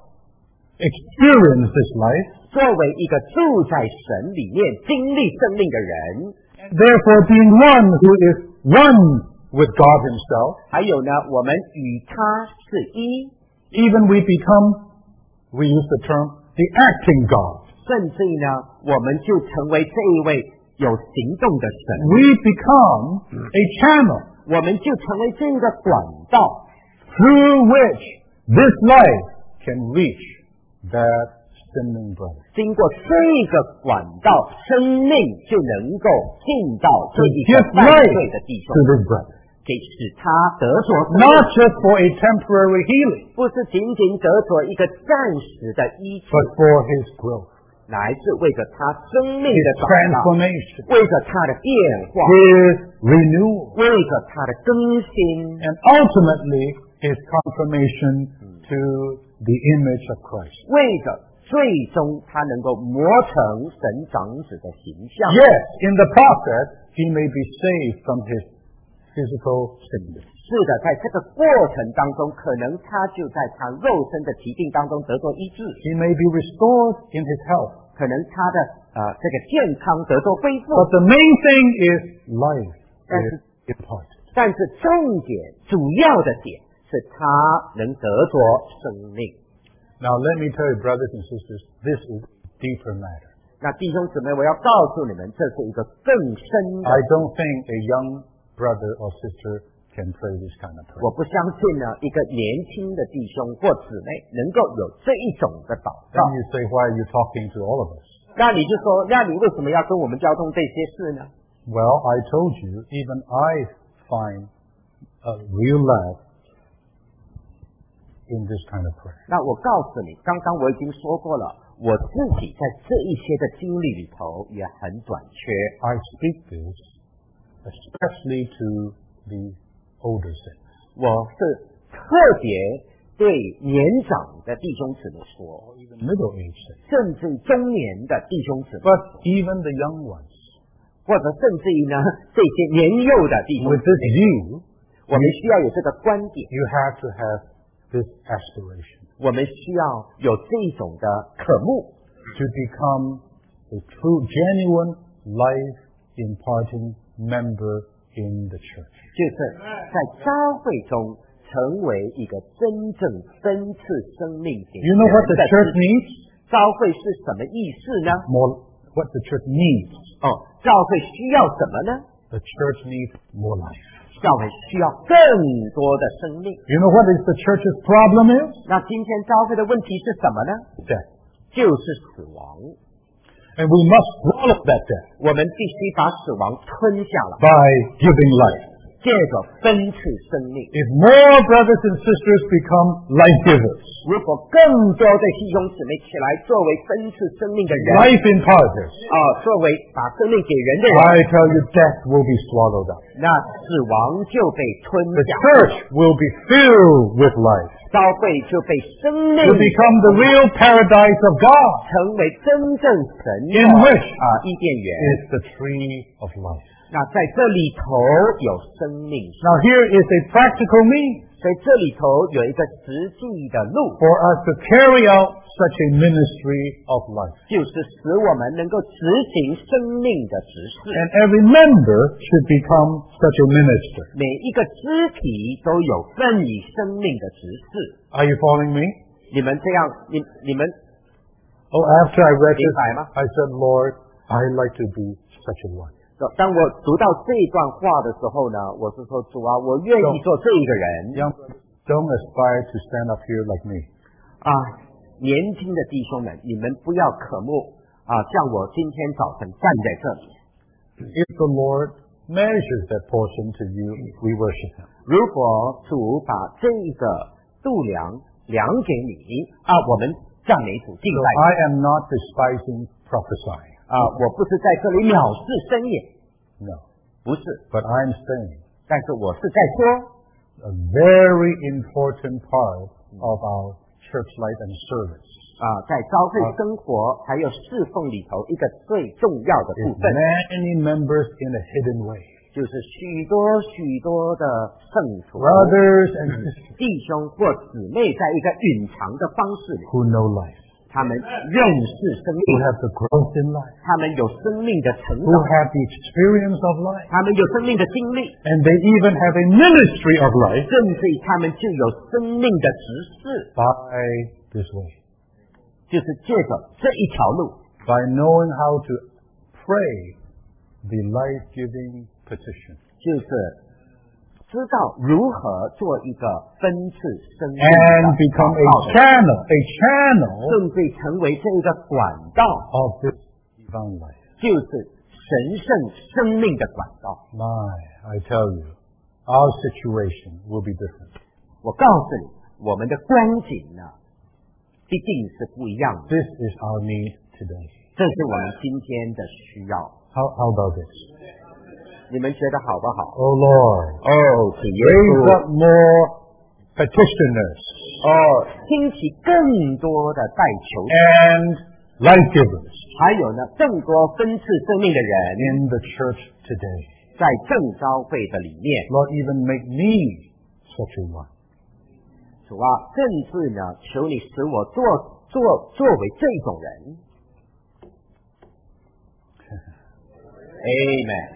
experience this life, 作为一个住在神里面经历生命的人， therefore being one who is one with God himself, 还有呢，我们与他是一， even we become, we use the term, the acting God. 甚至呢，我们就成为这一位有行动的神， We become a channel 我们就成为这个管道， through which this life can reach that sinning brother. 经过这个管道，生命就能够进到这 To 一个 give 犯 life 罪的弟兄 to，this brother. 给使他得着生命， Not just for a temporary healing, 不是仅仅得着一个暂时的医治， but for his growth, 乃是为着他生命 his 的长大， transformation, 为着他的变化， his renewal, 为着他的更新， and ultimately his confirmation to the image of Christ. 为着最终他能够磨成神长子的形象。 Yes, in the process, he may be saved from his physical sickness. 是的，在这个过程当中，可能他就在他肉身的疾病当中得到医治， He may be restored in his health. 可能他的这个健康得到恢复。 But the main thing is life is imparted. 但是重点、主要的点是他能得着生命。 Now let me tell you, brothers and sisters, this is a deeper matter. 那弟兄姊妹，我要告诉你们，这是一个更深的。 I don't think a young brother or sister can pray this kind of prayer. 我不相信呢，一个年轻的弟兄或姊妹能够有这一种的祷告 Then。you say, why are you talking to all of us? 那你就说，那你为什么要跟我们交通这些事呢？ Well, I told you, even I find a real life in this kind of prayer. 那我告诉你，刚刚我已经说过了，我自己在这一些的经历里头也很短缺。 I speak this especially to the older saints. 我是特别对年长的弟兄姊妹说， Even middle-aged saints. 甚至中年的弟兄姊妹， But even the young ones, 或者甚至于呢这些年幼的弟兄 with 姊 this 妹， view, 我们需要有这个观点， you have to have this aspiration 我们需要有这种的渴慕， to become a true, genuine, life-imparting member in the church. 就是在教会中成为一个真正分赐生命给 You know what the 人的 church 肢体 needs? 教会是什么意思呢？ More, what the church needs. 教会需要什么呢？ The church needs more life. 教会需要更多的生命。 You know what is the church's problem is? 那今天教会的问题是什么呢？ Death. 就是死亡。 And we must swallow that death 我们必须把死亡吞下来， by giving life. 借着分赐生命。 If more brothers and sisters become life givers, 如果更多的弟兄姊妹起来作为分赐生命的人， life imparters, 作为把生命给人的人， I tell you, death will be swallowed up. 那死亡就被吞 The 下， church will be filled with life. 教会就被生命 To become the real paradise of God 成为真正神 in 的 which 伊甸园。 is the tree of life. 那在这里头有生命， Now here is a practical means 所以这里头有一个实际的路， for us to carry out such a ministry of life. 就是使我们能够执行生命的执事。 And every member should become such a minister. 每一个肢体都有分以生命的执事。 Are you following me? 你们这样，你们 Oh, after I read 明白吗？ this, I said, Lord, I'd like to be such a one. 当我读到这一段话的时候呢，我是说主啊，我愿意做这一个人。 Young brothers, don't aspire to stand up here like me. 啊，年轻的弟兄们，你们不要渴慕啊，像我今天早晨站在这里。 If the Lord measures that portion to you, we worship Him. 如果主把这个度量给你啊，我们赞美主敬 So 拜 I am not despising prophesying. 啊，我不是在这里藐视真言， No. 不是， But I'm saying 但是我是在说 a very important part of our church life and service 啊，在教会生活还有侍奉里头一个最重要的 is 部分， many members in a hidden way. 就是许多的圣徒、 Brothers and sisters 弟兄或姊妹，在一个隐藏的方式里， who know life, 他们认识生 who 命， have the growth in life, 他们有生命的成 who 长， have the experience of life, 他们有生命的经历， and they even have a ministry of life 甚至于他们就有生命的执事， by this way. 就是借着这一条路， By knowing how to pray the life-giving petition. 就是知道如何做一个分赐生命 And 的 become 祷告 a channel 甚至成为这个管道， of this divine life. 就是神圣生命的管道。 My, I tell you, our situation will be different. 我告诉你，我们的光景呢，必定是不一样的。 This is our need today. 这是我们今天的需要。 How about this? 你们觉得好不好？ Oh Lord, 哦，主耶 raise 稣， up more petitioners 哦，兴起更多的代求者， and life givers 还有呢，更多分赐生命的人， in the church today. 在正召会的里面。 Lord, even make me such a one. 主啊，甚至呢，求你使我作为这种人。Amen。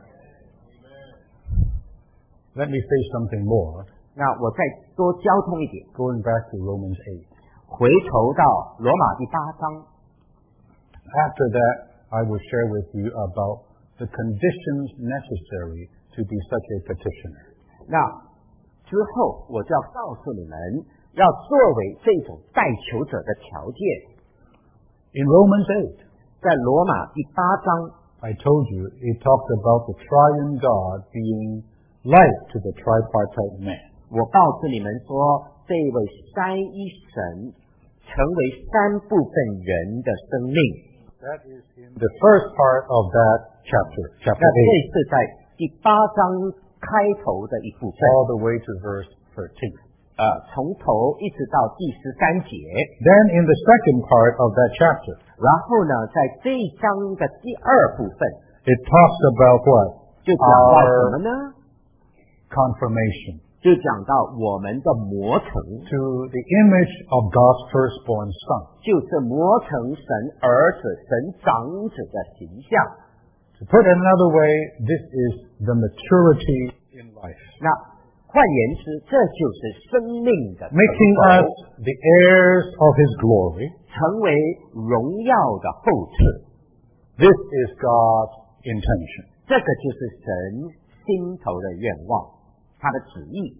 Let me say something more, 那我再多交通一点， going back to Romans 8. 回头到罗马第8章。 After that, I will share with you about the conditions necessary to be such a petitioner. 那之后，我就要告诉你们，要作为这种代求者的条件。 In Romans 8, 在罗马第8章， I told you, it talks about the triune God being life to the tripartite man. 我告诉你们说，这位三一神成为三部分人的生命。 That is in the first part of that chapter, 那 chapter 这 8, 是在第8章开头的一部分， all the way to verse 13. 从头一直到第13节。 Then in the second part of that chapter, 然后呢，在这一章的第2部分， it talks about what? 就讲到什么呢？ Confirmation 就讲到我们的磨成， to the image of God's firstborn son. 就是磨成神儿子、神长子的形象。 To put it another way, this is the maturity in life, 那换言之，这就是生命的成 making 熟 us the heirs of his glory. 成为荣耀的后嗣。 This is God's intention. 这个就是神心头的愿望，他的旨意。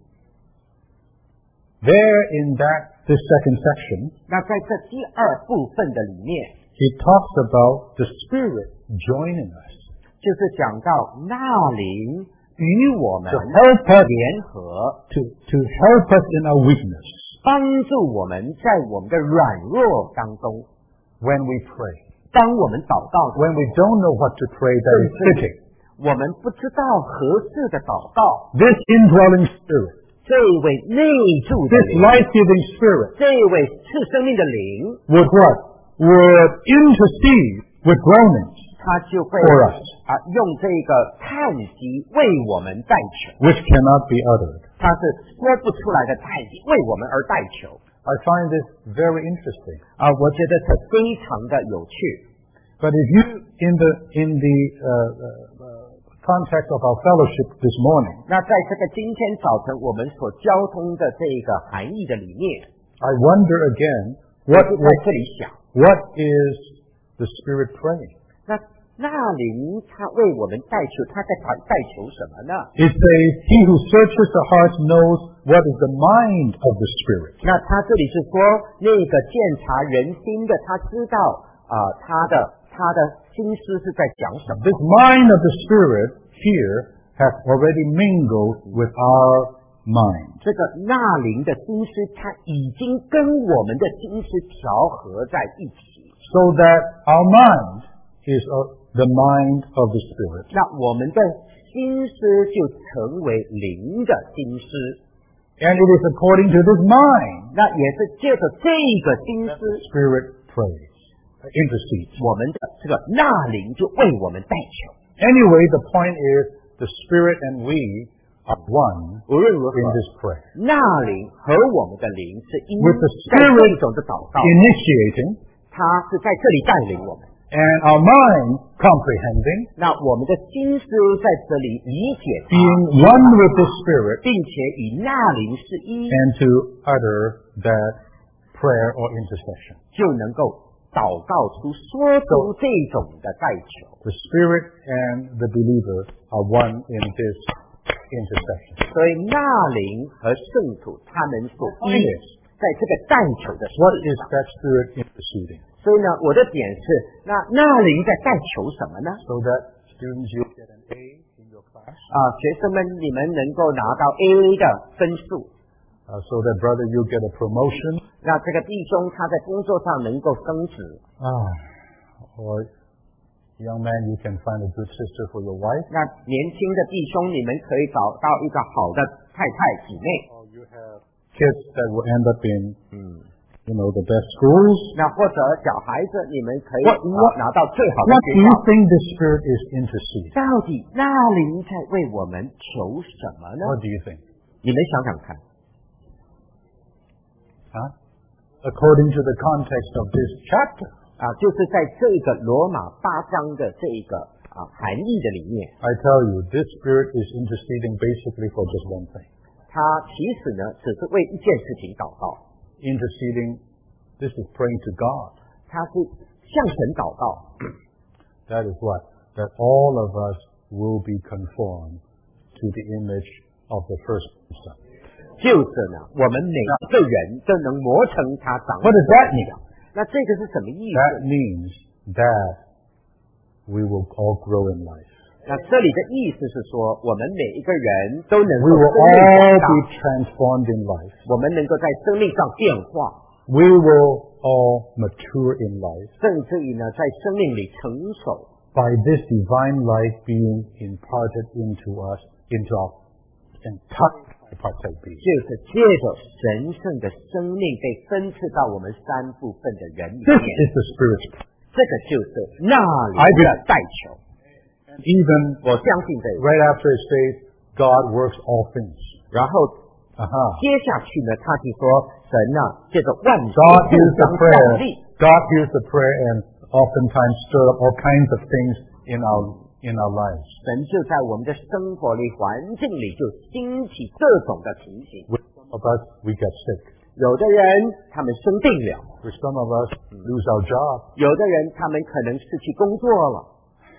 There in this second section, 那在这第2部分的里面， he talks about the Spirit joining us 就是讲到那灵与我们 to help us 联合， to help us in our weakness 帮助我们在我们的软弱当中。 when we pray. 当我们祷告的时候， When we don't know what to pray, that is fitting. 我们不知道合适的祷告， This indwelling Spirit, 这位内住的 this 灵， life-giving Spirit 这位赐生命的灵， would what? Would intercede with groanings 他就会 for us, 用这个叹息为我们代求， which cannot be uttered. 他是说不出来的，他已经为我们而代求。 I find this very interesting. 我觉得这非常的有趣。 But if you, in the context of our fellowship this morning, 那在这个今天早晨我们所交通的这个含义的里面， I wonder again, 我就在这里想， what is the Spirit praying? 那灵他为我们代求，他在代求什么呢？ It says, he who searches the hearts knows what is the mind of the Spirit. 那他这里是说，那个鉴察人心的，他知道他的心思是在讲什么。 This mind of the Spirit here has already mingled with our mind. 这个那灵的心思，它已经跟我们的心思调和在一起， So that our mind is the mind of the Spirit. 那我们的心思就成为灵的心思。 And it is according to this mind 那也是借着这个心 that 思， the Spirit prays, intercedes. 我们的这个那灵就为我们代求。 Anyway, the point is the Spirit and we are one 无论如何 in this prayer. 那灵和我们的灵是因 With the 在 Spirit 这种的祷告， initiating 它是在这里带领我们。 and our mind comprehending, 那我们的心思在这里理解它， being one with the Spirit 并且与那灵是一， and to utter that prayer or intercession. 就能够祷告出、说出这种的代求。 The Spirit and the believer are one in this intercession. 所以那灵和圣徒他们所一，在这个代求的事 What is 上。 that Spirit interceding? 所以呢，我的点是，那灵在代求什么呢？ So that students, you get an A in your class. 学生们，你们能够拿到 A 的分数。 So that brother, you get a promotion. 那这个弟兄他在工作上能够升职。 Or young man, you can find a good sister for your wife. 那年轻的弟兄，你们可以找到一个好的太太姊妹。 Or you have kids that will end up in, the best schools. 那或者小孩子，你们可以 What- 拿到最好的 What 学 do you 校。 think the Spirit is interceding? 到底那灵在为我们求什么呢？ What do you think? 你们想想看。 According to the context of this chapter, 就是在这个罗马8章的这个含义的里面， I tell you, this Spirit is interceding basically for just one thing. 它其实呢只是为一件事情祷告， Interceding, this is praying to God. 它是向神祷告。 That is what? That all of us will be conformed to the image of the first Son. 就是呢，我们每一个人都能磨成他长。 What does that mean? 那这个是什么意思？ That means that we will all grow in life. 那这里的意思是说，我们每一个人都能 We 够 will 生命 all 长 be 大， transformed in life. 我们能够在生命上变化， We will all mature in life 甚至于呢，在生命里成熟。 by this divine life being imparted into us, into our entire tripartite being. 就是借着神圣的生命被分赐到我们3部分的人里 This 面， is the Spirit's prayer. 这个就是那里的代求。 Even 我相信这个。 right after it says, God works all things. 然后接下去呢，他就说神呢，借着万事 God 互 hears the 相效 prayer. 力， God hears the prayer and oftentimes stir up all kinds of things in our lives. 神就在我们的生活里、环境里就兴起各种的情形。 With some of us, we get sick. 有的人他们生病了， With some of us, lose our job. 有的人他们可能失去工作了，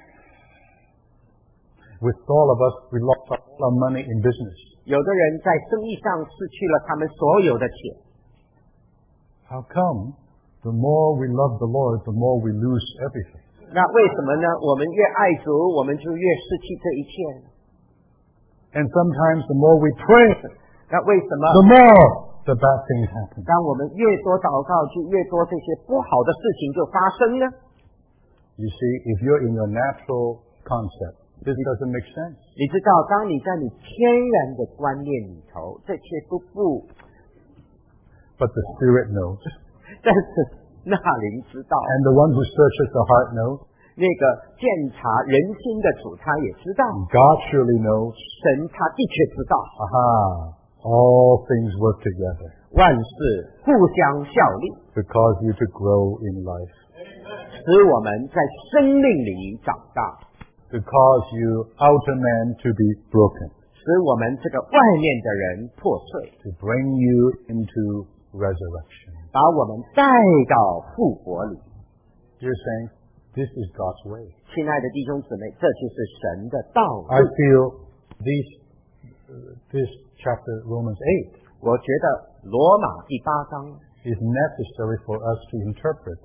With all of us, we lost all our money in business. 有的人在生意上失去了他们所有的钱。 How come? The more we love the Lord, the more we lose everything. 那为什么呢？我们越爱主，我们就越失去这一切呢？ And sometimes the more we pray, 那为什么 the more the bad things happen. 当我们越多祷告，就越多这些不好的事情就发生呢？ You see, if you're in your natural concept, this doesn't make sense. 你知道，当你在你天然的观念里头，这些都不， But the Spirit knows. 但是那灵知道， And the one who searches the heart knows. 那个鉴察人心的主他也知道， God surely knows. 神他的确知道。 Aha. All things work together 万事互相效力， to cause you to grow in life, 使我们在生命里长大， to cause you outer man to be broken, 使我们这个外面的人破碎， to bring you into resurrection. 把我们带到复活里。 You're saying, this is God's way. 亲爱的弟兄姊妹，这就是神的道路。 I feel this chapter, Romans 8, 我觉得罗马第8章 is necessary for us to interpret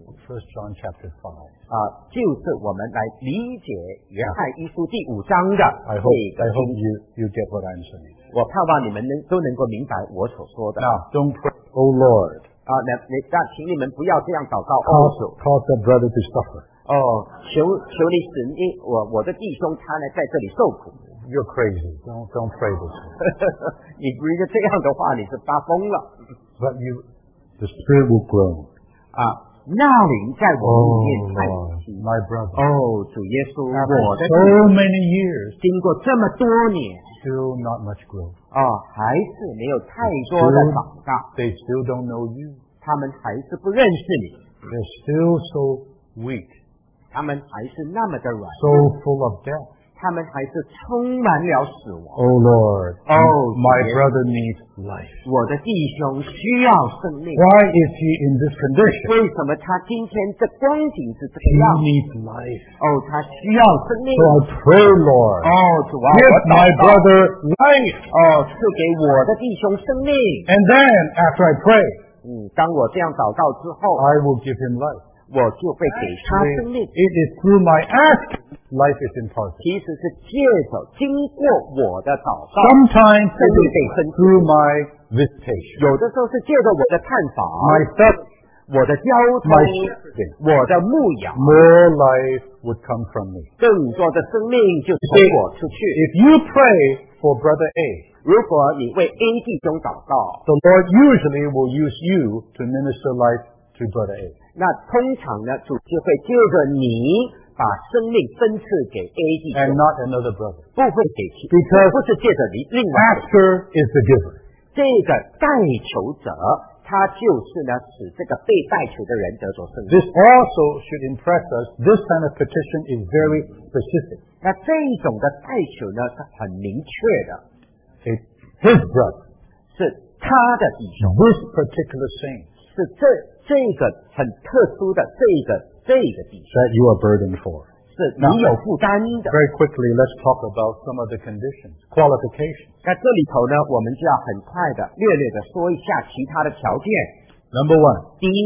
1 John chapter 5. 就是我们来理解约翰一书第5章的 I 这 hope 个经 you get what I'm saying. 我盼望你们都能够明白我所说的。 Now, don't pray, oh Lord, 那请你们不要这样祷告， cause that brother to suffer. 求你使我的弟兄他呢在这里受苦。 You're crazy. Don't pray this way. 你如果这样的话，你是发疯了。 But the Spirit will grow. 那灵在我里面才 Lord, 起。 my brother. 主耶稣， After 我的 so many years, 经过这么多年， still not much growth. 还是没有太多的长大， They still don't know you. 他们还是不认识你， They're still so weak, 他们还是那么的软， so full of death. 他们还是充满了死亡。 Oh Lord, my yes. brother needs life. 我的弟兄需要生命， Why is he in this condition? 为什么他今天这光景是这个 He 样子？ needs life. 他需要生命。 So I pray, Lord, 主啊， give 我 my 祷告， brother life. 赐给我的弟兄生命。 And then, after I pray, 当我这样祷告之后， I will give him life. 我就会给他生命。 It is through my asking life is imparted. 其实是借着经过我的祷告， Sometimes it is through my visitation, 有的时候是借着我的探访、 my fellowship, 我的交通、 my shepherding. 我的牧养， More life would come from me. 更多的生命就从我出去。 If you pray for brother A, 如果你为 A 弟兄祷告， the Lord usually will use you to minister life to brother A. 那通常呢，主就会借着你把生命分赐给 A 弟兄， And not another brother. 不会给其， Because 不是借着你另外一个 Pastor is the giver. 这个代求者，他就是呢使这个被代求的人得着生命。 This also should impress us. This kind of petition is very specific. 那这种的代求呢是很明确的， It's his brother, 是他的弟兄， this particular saint 是这个很特殊的这个弟兄， that you are burdened for. 是你有负担的。 Very quickly, let's talk about some of the conditions, qualifications. 那这里头呢，我们就要很快的、略略的说一下其他的条件。 Number one, 第一，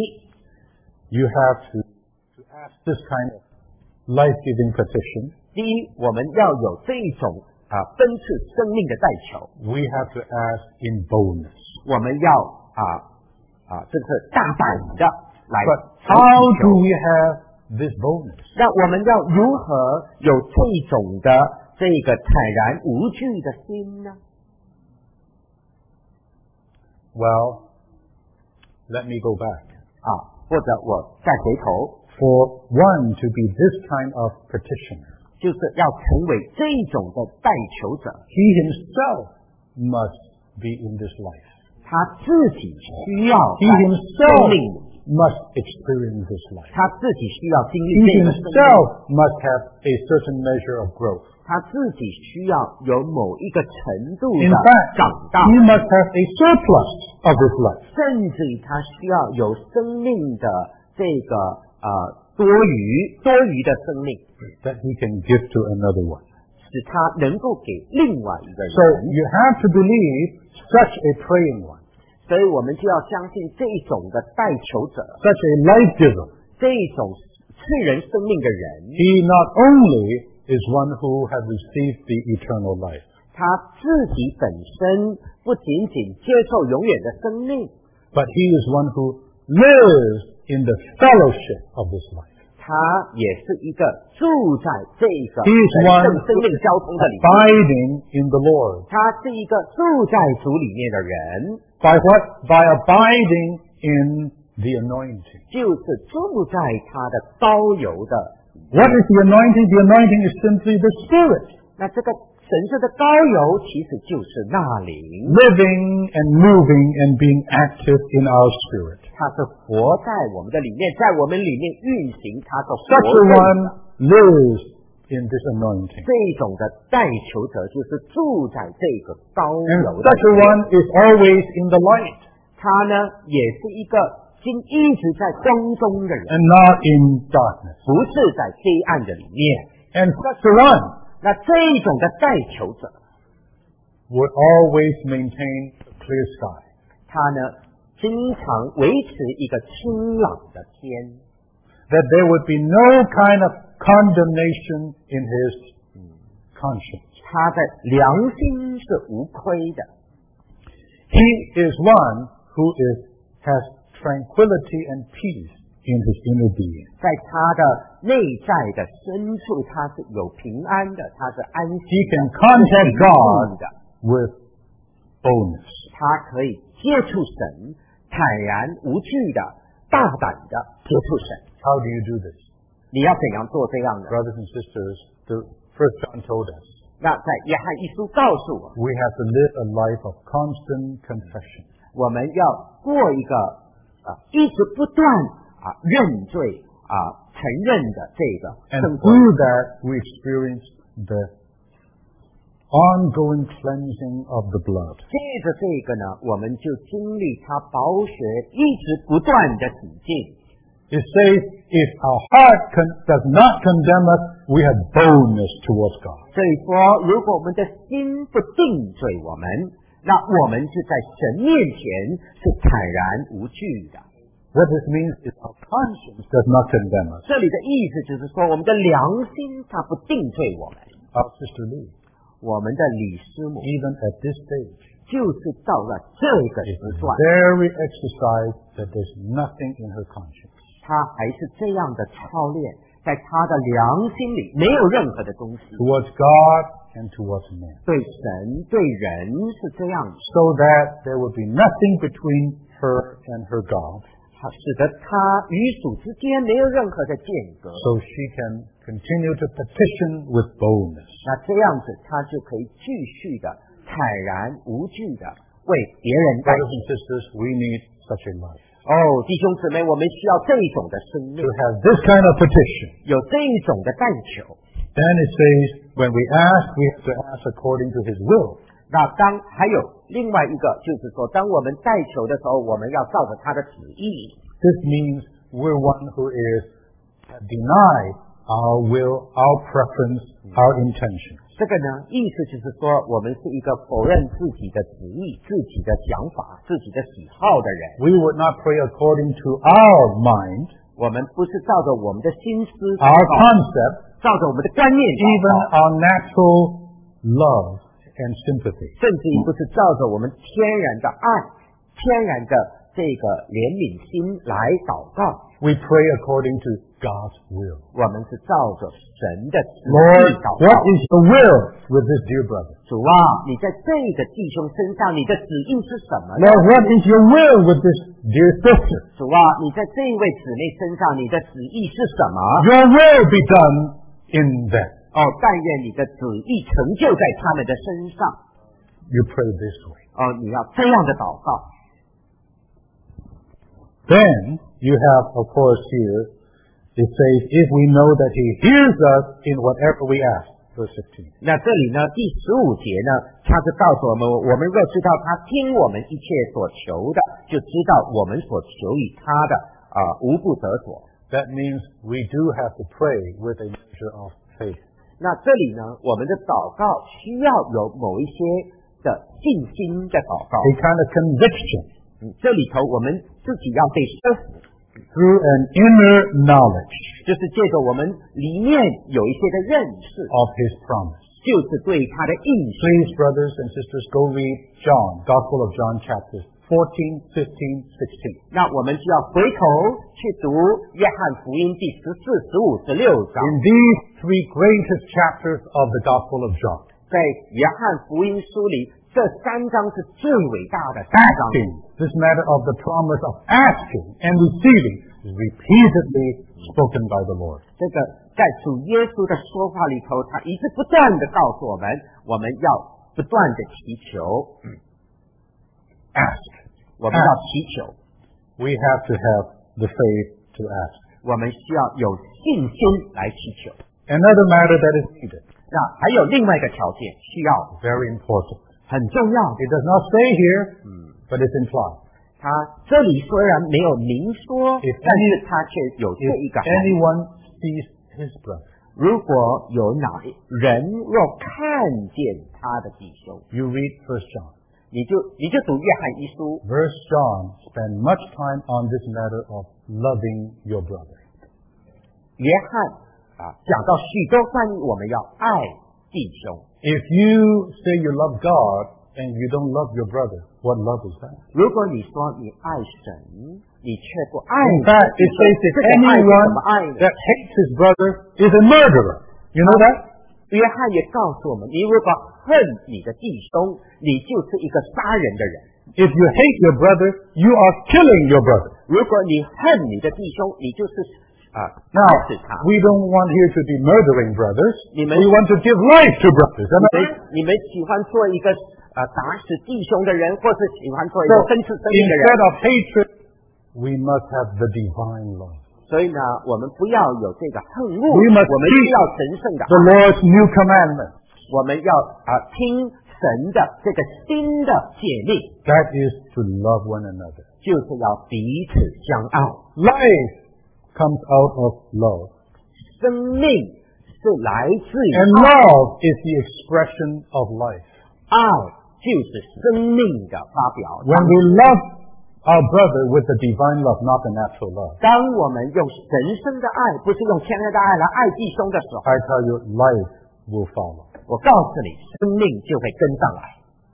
you have to ask this kind of life-giving petition. 第一，我们要有这种分赐生命的代求， We have to ask in boldness. 我们要这是大胆的来 But 求 how do we have this boldness? 那我们要如何有这种的这个坦然无惧的心呢？ Well, let me go back. 或者我再回头， For one to be this kind of petitioner, 就是要成为这种的代求者， he himself must be in this life. 他自己需要 He 在生 himself 命， must experience this life. 他自己需要经历 He 这个生命， himself must have a certain measure of growth. 他自己需要有某一个程度 In 的 fact, 长大， he must have a surplus of this life. 甚至于他需要有生命的这个多余的生命， that he can give to another one. 使他能够给另外一个 So 人。 you have to believe such a praying one, 所以我们就要相信这种的代求者， such a life giver. 这种赐人生命的人， He not only is one who has received the eternal life, 他自己本身不仅仅接受永远的生命， but he is one who lives in the fellowship of this life. 他也是一个住在这个 He is 神 one 圣生命交通的里面， abiding in the Lord. 他是一个住在主里面的人， By what? By abiding in the anointing. 就是住在他的膏油的。 What is the anointing? The anointing is simply the Spirit. 那这个神色的膏油其实就是那灵， living and moving and being active in our spirit. 它是活在我们的里面，在我们里面运行它的活 Such a 动 one lives in this anointing. 这种的代求者就是住在这个膏 And 油的 such a 里面 one is always in the light 他呢也是一个一直在光中的人， and not in darkness. 不是在黑暗的里面。 And such a one 那这种的代求者， would always maintain a clear sky. 他呢经常维持一个清朗的天， That there would be no kind of condemnation in his conscience. 他的良心是无亏的。 He is one who has tranquility and peace in his inner being. 在他的内在的深处，他是有平安的，他是安息 He 的， can contact 是 God 平静的， with boldness. 他可以接触神，坦然无惧的、大胆的接触神。 How do you do this? 你要怎样做这样的？ Brothers and sisters, the First John told us 那在约翰一书告诉我们， we have to live a life of constant confession. 我们要过一个一直不断认罪承认的这个 And 生活。 through that, we experience the ongoing cleansing of the blood. 借着这个呢，我们就经历他宝血一直不断的洗净。 It says, if our heart does not condemn us, we have boldness towards God. 所以说，如果我们的心不定罪我们，那我们是在神面前是坦然无惧的。 What this means is our conscience does not condemn us. 这里的意思就是说，我们的良心它不定罪我们。 Our sister Lee, 我们的李师母 even at this stage, 就是到了这个 is 时段， very exercised that there's nothing in her conscience. 他还是这样的操练，在他的良心里没有任何的东西。 Towards God and towards man. 对神对人是这样的， So that there would be nothing between her and her God. 它使得他与主之间没有任何的间隔。 So she can continue to petition with boldness. 那这样子，他就可以继续的坦然无惧的为别人代 Brothers 求。 and sisters, we need such a life. 哦，弟兄姊妹，我们需要这种的生命 To，have this kind of petition. 有这种的代求。 Then it says, when we ask, we have to ask according to his will. 那还有另外一个，就是说，当我们代求的时候，我们要照着他的旨意。 This means we're one who is denied our will, our preference, our intentions. 这个呢，意思就是说，我们是一个否认自己的旨意、自己的想法、自己的喜好的人。 We would not pray according to our mind, 我们不是照着我们的心思祷 our 告， concept, 照着我们的观念祷 even 告， our natural love and sympathy. 甚至于不是照着我们天然的爱、天然的这个怜悯心来祷告。 We pray according to God's will. 我们是照着神的旨 Lord, 意祷 what 告。 is your will with this dear brother? 主啊，你在这个弟兄身上，你的旨意是什么呢？ Lord, what is your will with this dear sister? 主啊，你在这一位姊妹身上，你的旨意是什么？ Your will be done in them. 哦，但愿你的旨意成就在他们的身上。 You pray this way. 哦，你要这样的祷告。 Then you have, of course, here, it says, if we know that he hears us in whatever we ask. Verse 15. 那这里呢，第15节呢，他是告诉我们，我们若知道他听我们一切所求的，就知道我们所求于他的无不得所。 That means we do have to pray with a measure of faith. 那这里呢，我们的祷告需要有某一些的信心的祷告。 A kind of conviction 这里头我们自己要被说服， through an inner knowledge 就是借着我们里面有一些的认识， of his promise. 就是对他的应许。 Please, brothers and sisters, go read John, Gospel of John, chapters 14, 15, 16. 那我们就要回头去读约翰福音第14、15、16章。 In these three greatest chapters of the Gospel of John, 在约翰福音书里，这3章是最伟大的3章。 asking, this matter of the promise of asking and receiving is repeatedly spoken by the Lord. 这个在主耶稣的说话里头，他一直不断的告诉我们，我们要不断的祈求。 Ask. 我们要祈求。 We have to have the faith to ask. 我们需要有信心来祈求。 Another matter that is needed. 那还有另外一个条件需要 Very important. 很重要。 It does not say here, but it's implied. 他这里虽然没有明说， If 但是他却有这 If 一个含义。 anyone sees his brother, 如果有哪人若看见他的弟兄， you read 1 John. 你就读约翰一书。 Verse John spend much time on this matter of loving your brother. 约翰讲到许多关于我们要爱弟兄。 If you say you love God and you don't love your brother, what love is that? 如果你说你爱神，你却不爱 In fact, it says if 这个爱是怎 anyone 么爱呢？ that hates his brother is a murderer. You know that? 约翰也告诉我们，你如果恨你的弟兄，你就是一个杀人的人。 If you hate your brother, you are killing your brother. 如果你恨你的弟兄，你就是 Now, 杀死他。 we don't want here to be murdering brothers. We 你们- want to give life to brothers. Am I right? 你们喜欢做一个打死弟兄的人，或是喜欢做一 So, 个分赐生命的人。 instead of hatred, we must have the divine love. 所以呢，我们不要有这个恨恶， We must 我们需要神圣的 The 爱， Lord's new commandment. 我们要听神的这个新的诫命， That is to love one another. 就是要彼此相爱。 Life comes out of love. 生命是来自于 And 爱， love is the expression of life. 爱就是生命的发表。 When we love our brother with the divine love, not the natural love, 当我们用神圣的爱，不是用天然的爱来爱弟兄的时候， I tell you, life will follow. 我告诉你，生命就会跟上来。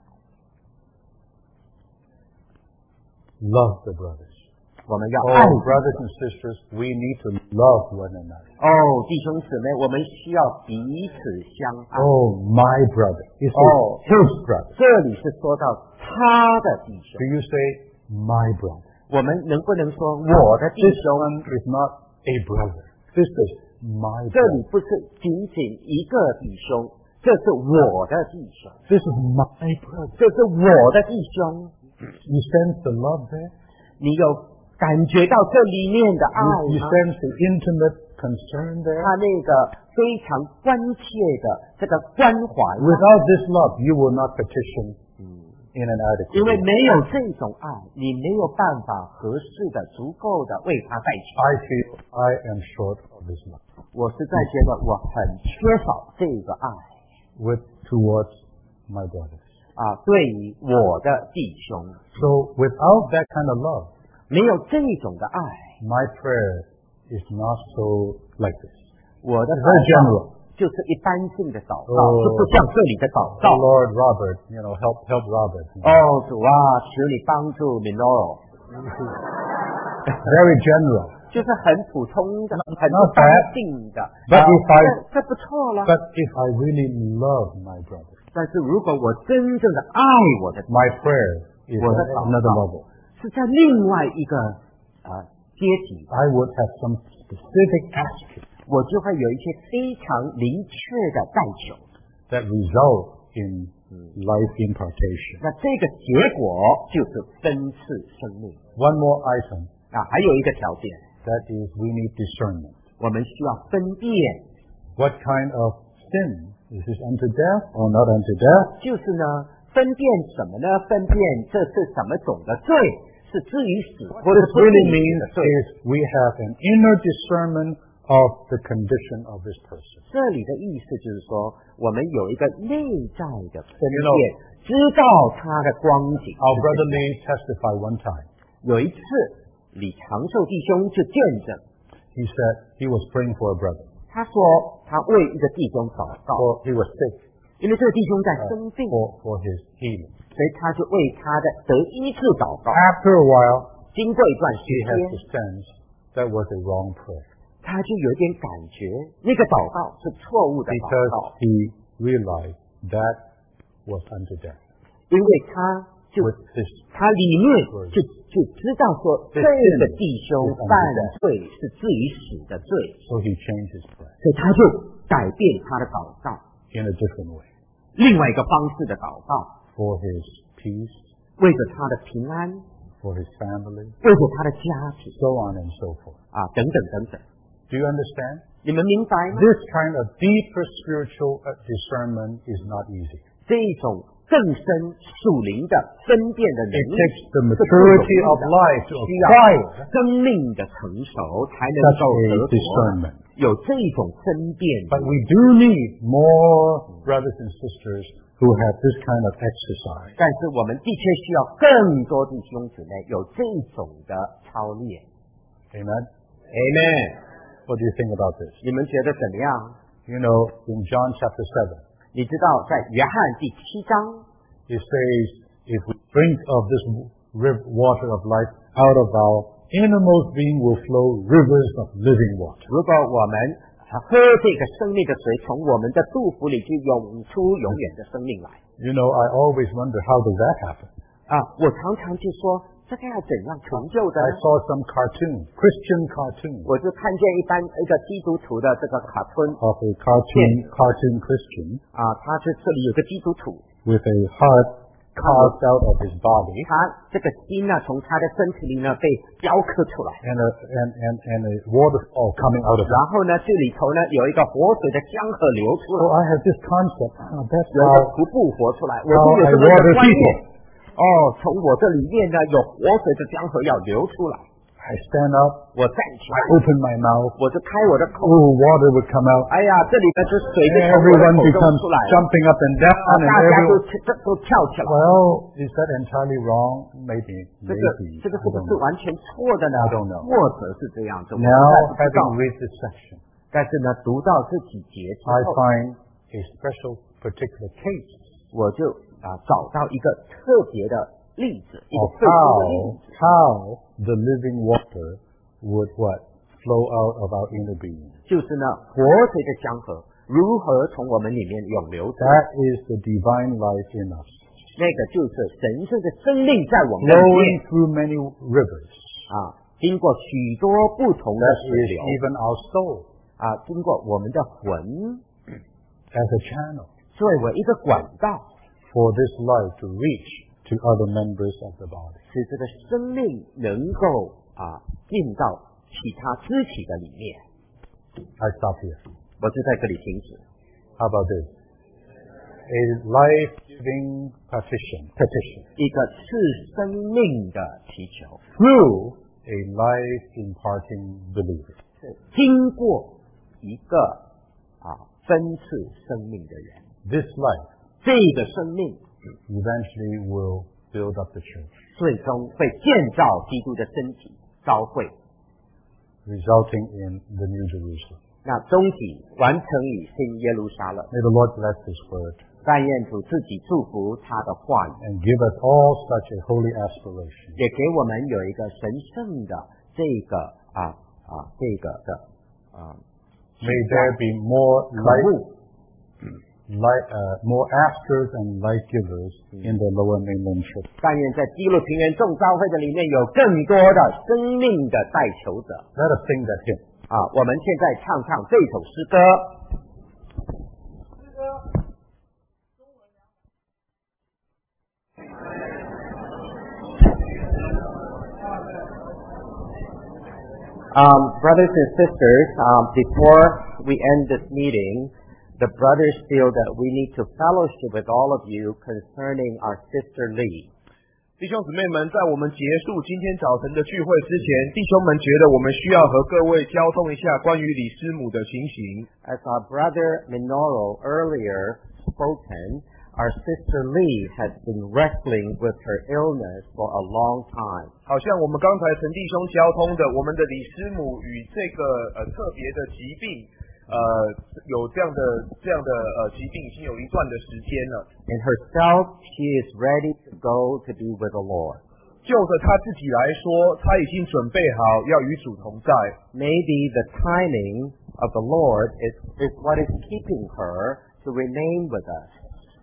Love the brothers. 我们要 Oh, 爱 brothers and sisters, we need to love one another. 弟兄姊妹，我们需要彼此相爱。 Oh, my brother. You say Oh. his brother. 这里是说到他的弟兄 Do，you say my brother? 我们能不能说我的弟 This 兄？ one is not a brother. This is my 这 brother. 里不是仅仅一个弟兄，这是我的弟兄， This is my brother. 这是我的弟兄。 You sense the love there? 你有感觉到这里面的爱 You 吗？ sense the intimate concern there? 他那个非常关切的这个关怀吗， Without this love, you will not petition in an adequate 因为 way. 没有这种爱，你没有办法合适的、足够的为他代求。 I feel I am short of this love 我实在觉得我很缺少这个爱 towards my brothers. 对于我的弟兄， So without that kind of love, 没有这种的爱， my prayer is not so like this. 我的 It's 祷 very 告 general. 就是一般性的祷告， 哦就不像这里的祷 Oh 告。 Lord, Robert, help Robert. 主啊，求你帮助 Minoro， Very general. 就是很普通的、很 not 一般 bad. 性的。 But if I 这不错了。 But if I really love my brother, 但是如果我真正的爱我的， my prayer is 我的 at 祷 another 告 level. 是在另外一个阶级， I would have some specific asking 我就会有一些非常明确的代求。 that result in life impartation. 那这个结果就是分赐生命。 One more item, 还有一个条件， that is we need discernment. 我们需要分辨， What kind of sin? Is this unto death or not unto death? 就是呢，分辨什么呢？分辨这是什么种的罪，是至于死，或 What 者 this 不至 really 于死 means 的罪。 is we have an inner discernment of the condition of this person. 这里的意思就是说，我们有一个内在的分 You 辨 know,， 知道他的光景。 Our brother Lee testified one time. 有一次，李长寿弟兄就见证， He said he was praying for a brother. 他说他为一个弟兄祷告， For he was sick 因为这个弟兄在生病， for his healing. 所以他就为他的得医治祷告。 After a while, 经过一段时 he had 间 to，sense that was a wrong prayer 他就有一点感觉，那个祷告是错误的祷 because 告， he realized that was unto death. 因为他 with this 他里面就知道说这个弟兄犯罪是至于死的罪， so he changed his prayer 所以他就改变他的祷告， in a different way 另外一个方式的祷告， for his peace, 为着他的平安， for his family, 为着他的家庭 so on and so forth. 等等等等。 Do you understand? 你们明白吗？ This kind of deeper spiritual discernment is not easy. 这一种更深属灵的分辨的能 It 力， takes the maturity of life to 需要 acquire 生命的成熟才能 such 够 a 得着 discernment. 有这一种分辨。 But we do need more brothers and sisters who have this kind of exercise. 但是我们的确需要更多弟兄姊妹有这种的操练。 Amen? Amen。 What do you think about this? 你们觉得怎么样？ You know, in John chapter 7, 你知道在约翰第7章， it says, if we drink of this water of life, out of our innermost being will flow rivers of living water. 如果我们喝这个生命的水，从我们的肚腹里就涌出永远的生命来。 You know, I always wonder, how does that happen? 我常常就说，这个要怎样成就的？ I saw some cartoon, Christian cartoon, 我就看见一个基督徒的这个卡通 of a cartoon Christian 他是这里有个基督徒， with a heart carved out of his body 他这个心呢从他的身体里呢被雕刻出来， and a waterfall coming out of 然 it. 后呢这里头呢有一个活水的江河流出 So 来， I have this concept, that's 有一个 how 徒步活出来，我 how 就有 I 这么一 water 个观念 people.。 从我这里面呢有活水的江河要流出来， I stand up, 我站起 I 来， open my mouth, 我就开我的口， water would come out. 哎呀，这里呢就水就从我的 Everyone 口中 becomes 出来了， jumping up and down, 大 and 家 everyone. 都跳起来。 Well, is that entirely wrong? Maybe, 这个 maybe. 这个 I 是不 don't 是 know. 完全错的呢？ I don't know. 或者是这样子，我 Now, 不知道 having。read this section, 但是呢，读到这几节之 I 后， find a special particular case 我就找到一个特别的例子，一个 of 特殊的例子， how the living water would what? Flow out of our inner being. 就是呢，活水的江河如何从我们里面涌流出来， That is the divine life in us. 那个就是神圣的生命在我们的里 Flowing 面 through many rivers. 经过许多不同的 That 水 is 流 even our soul 经过我们的魂， as a channel 作为一个管道， for this life to reach to other members of the body. 使这个生命能够进到其他肢体的里面。 I stop here. 我就在这里停止。 How about this? A life-giving petition 一个赐生命的祈求， through a life-imparting believer. 经过一个分赐生命的人， This life 这个生命 eventually will build up the church, 最终会建造基督的身体召会， resulting in the New Jerusalem. 那终体完成于新耶路撒冷。 May the Lord bless His word 但愿主自己祝福他的话语， and give us all such a holy aspiration 也给我们有一个神圣的这个 May there be more more askers and light givers in the Lower Mainland Church. 但愿在基路平原众召会的里面有更多的生命的代求者。 Let us sing that hymn. 我们现在唱这首诗歌。Brothers and sisters, before we end this meeting, the brothers feel that we need to fellowship with all of you concerning our sister Lee. 弟兄姊妹们，在我们结束今天早晨的聚会之前，弟兄们觉得我们需要和各位交通一下关于李师母的情形。 As our brother Minoru earlier spoken, our sister Lee has been wrestling with her illness for a long time. 好像我们刚才陈弟兄交通的，我们的李师母与这个特别的疾病，有这样的疾病已经有一段的时间了。 In herself, she is ready to go to be with the Lord. 就着她自己来说，她已经准备好要与主同在。 Maybe the timing of the Lord is what is keeping her to remain with us.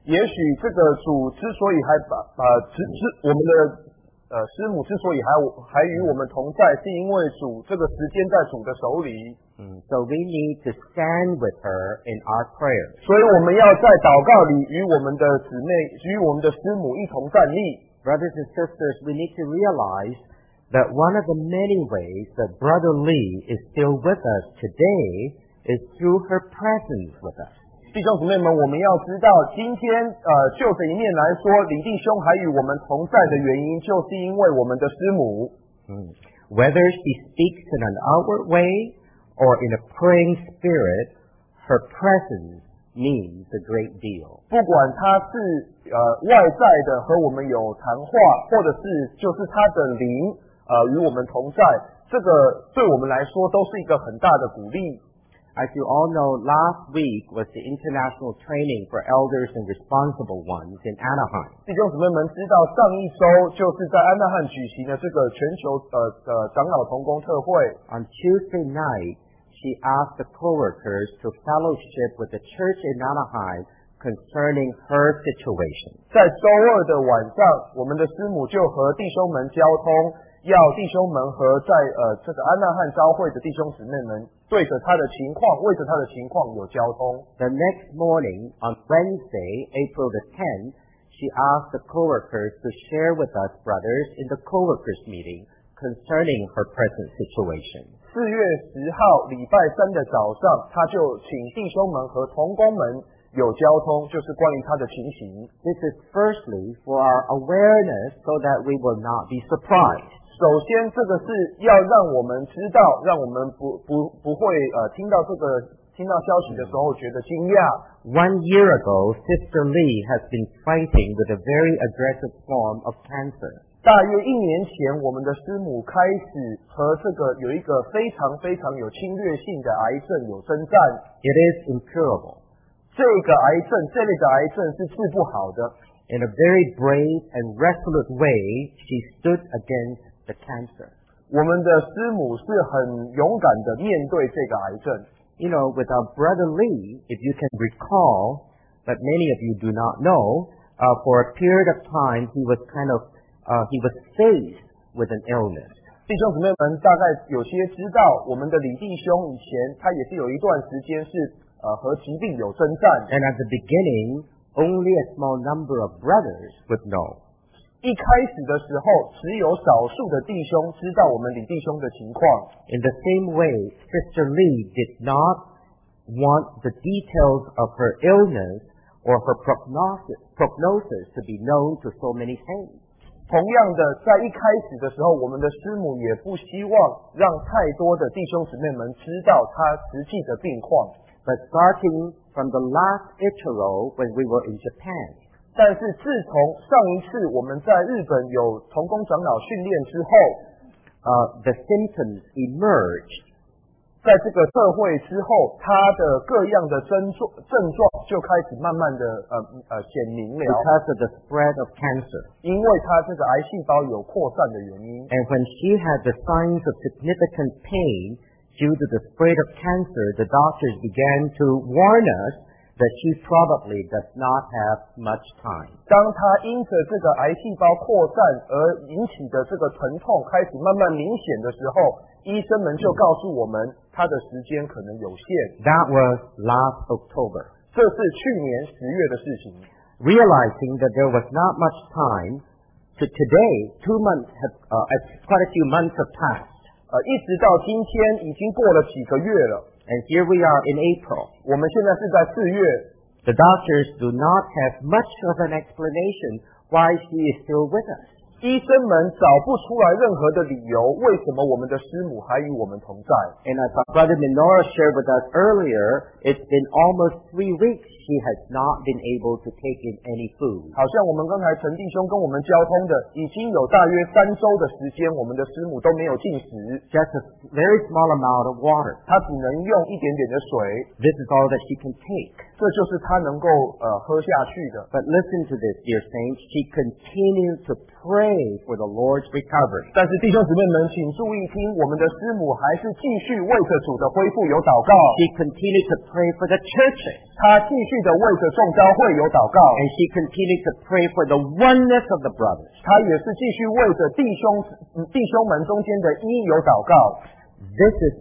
也许这个主之所以还我们的师母之所以还与我们同在，是因为主这个时间在主的手里。 So we need to stand with her in our prayers. 所以我们要在祷告里与我们的姊妹、与我们的师母一同站立。 Brothers and sisters, we need to realize that one of the many ways that Brother Lee is still with us today is through her presence with us. 弟兄姊妹们，我们要知道，今天就这一面来说，李弟兄还与我们同在的原因，就是因为我们的师母。 Whether she speaks in an outward way or in a praying spirit, her presence means a great deal. 不管她是外在的和我们有谈话，或者是就是她的灵与我们同在，这个对我们来说都是一个很大的鼓励。 As you all know, last week was the international training for elders and responsible ones in Anaheim. 弟兄姊妹们知道，上一周就是在安纳汉举行的这个全球长老同工特会。 On Tuesday night, she asked the co-workers to fellowship with the church in Anaheim concerning her situation. 在周二的晚上，我们的师母就和弟兄们交通，要弟兄们和在这个安纳汉教会的弟兄姊妹们对着他的情况，为着他的情况有交通。 The next morning, on Wednesday, April the 10th, she asked the co-workers to share with us brothers in the co-workers meeting concerning her present situation. 4月10号礼拜三的早上，他就请弟兄们和同工们有交通，就是关于他的情形。 This is firstly for our awareness so that we will not be surprised. 首先，这个是要让我们知道，让我们不会听到消息的时候觉得惊讶。 1 year ago, Sister Lee has been fighting with a very aggressive form of cancer. 大约1年前，我们的师母开始和这个有一个非常非常有侵略性的癌症有征战。 It is incurable. 这类的癌症是治不好的。 In a very brave and resolute way, she stood against the cancer. 我们的师母是很勇敢的面对这个癌症。 You know, with our brother Lee, if you can recall, but many of you do not know, for a period of time he was faced with an illness. 弟兄姊妹们大概有些知道，我们的李弟兄以前他也是有一段时间是和疾病有征战。 And at the beginning, only a small number of brothers would know. 一开始的时候，只有少数的弟兄知道我们李弟兄的情况。 In the same way, Sister Lee did not want the details of her illness or her prognosis to be known to so many saints. 同样的，在一开始的时候，我们的师母也不希望让太多的弟兄姊妹们知道她实际的病况。 But starting from the last Ichiro when we were in Japan, 但是自从上一次我们在日本有同工长老训练之后 the symptoms emerged. 在这个特会之后，他的各样的症状就开始慢慢的显明了。 Because of the spread of cancer. 因为他这个癌细胞有扩散的原因。 And when she had the signs of significant pain due to the spread of cancer, the doctors began to warn us that she probably does not have much time. 当他因着这个癌细胞扩散而引起的这个疼痛开始慢慢明显的时候，医生们就告诉我们，他的时间可能有限。 That was last October. 这是去年10月的事情。 Realizing that there was not much time, to today, 2 months quite a few months have passed. 一直到今天已经过了几个月了。 And here we are in April. 我们现在是在4月。 The doctors do not have much of an explanation why she is still with us. 医生们找不出来任何的理由，为什么我们的师母还与我们同在。 And as our brother Minoru shared with us earlier, it's been almost 3 weeks she has not been able to take in any food. 好像我们刚才陈弟兄跟我们交通的，已经有大约3周的时间，我们的师母都没有进食。 Just a very small amount of water. 她只能用一点点的水。 This is all that she can take. 这就是她能够喝下去的。 But listen to this, dear saints. She continued to pray for the Lord's recovery. 但是弟兄姊妹们，请注意听，我们的师母还是继续为着主的恢复有祷告。 She continued to pray for the churches. 她继续的为着众教会有祷告， And she continued to pray for the oneness of the brothers. 她也是继续为着弟兄们中间的一有祷告。 This is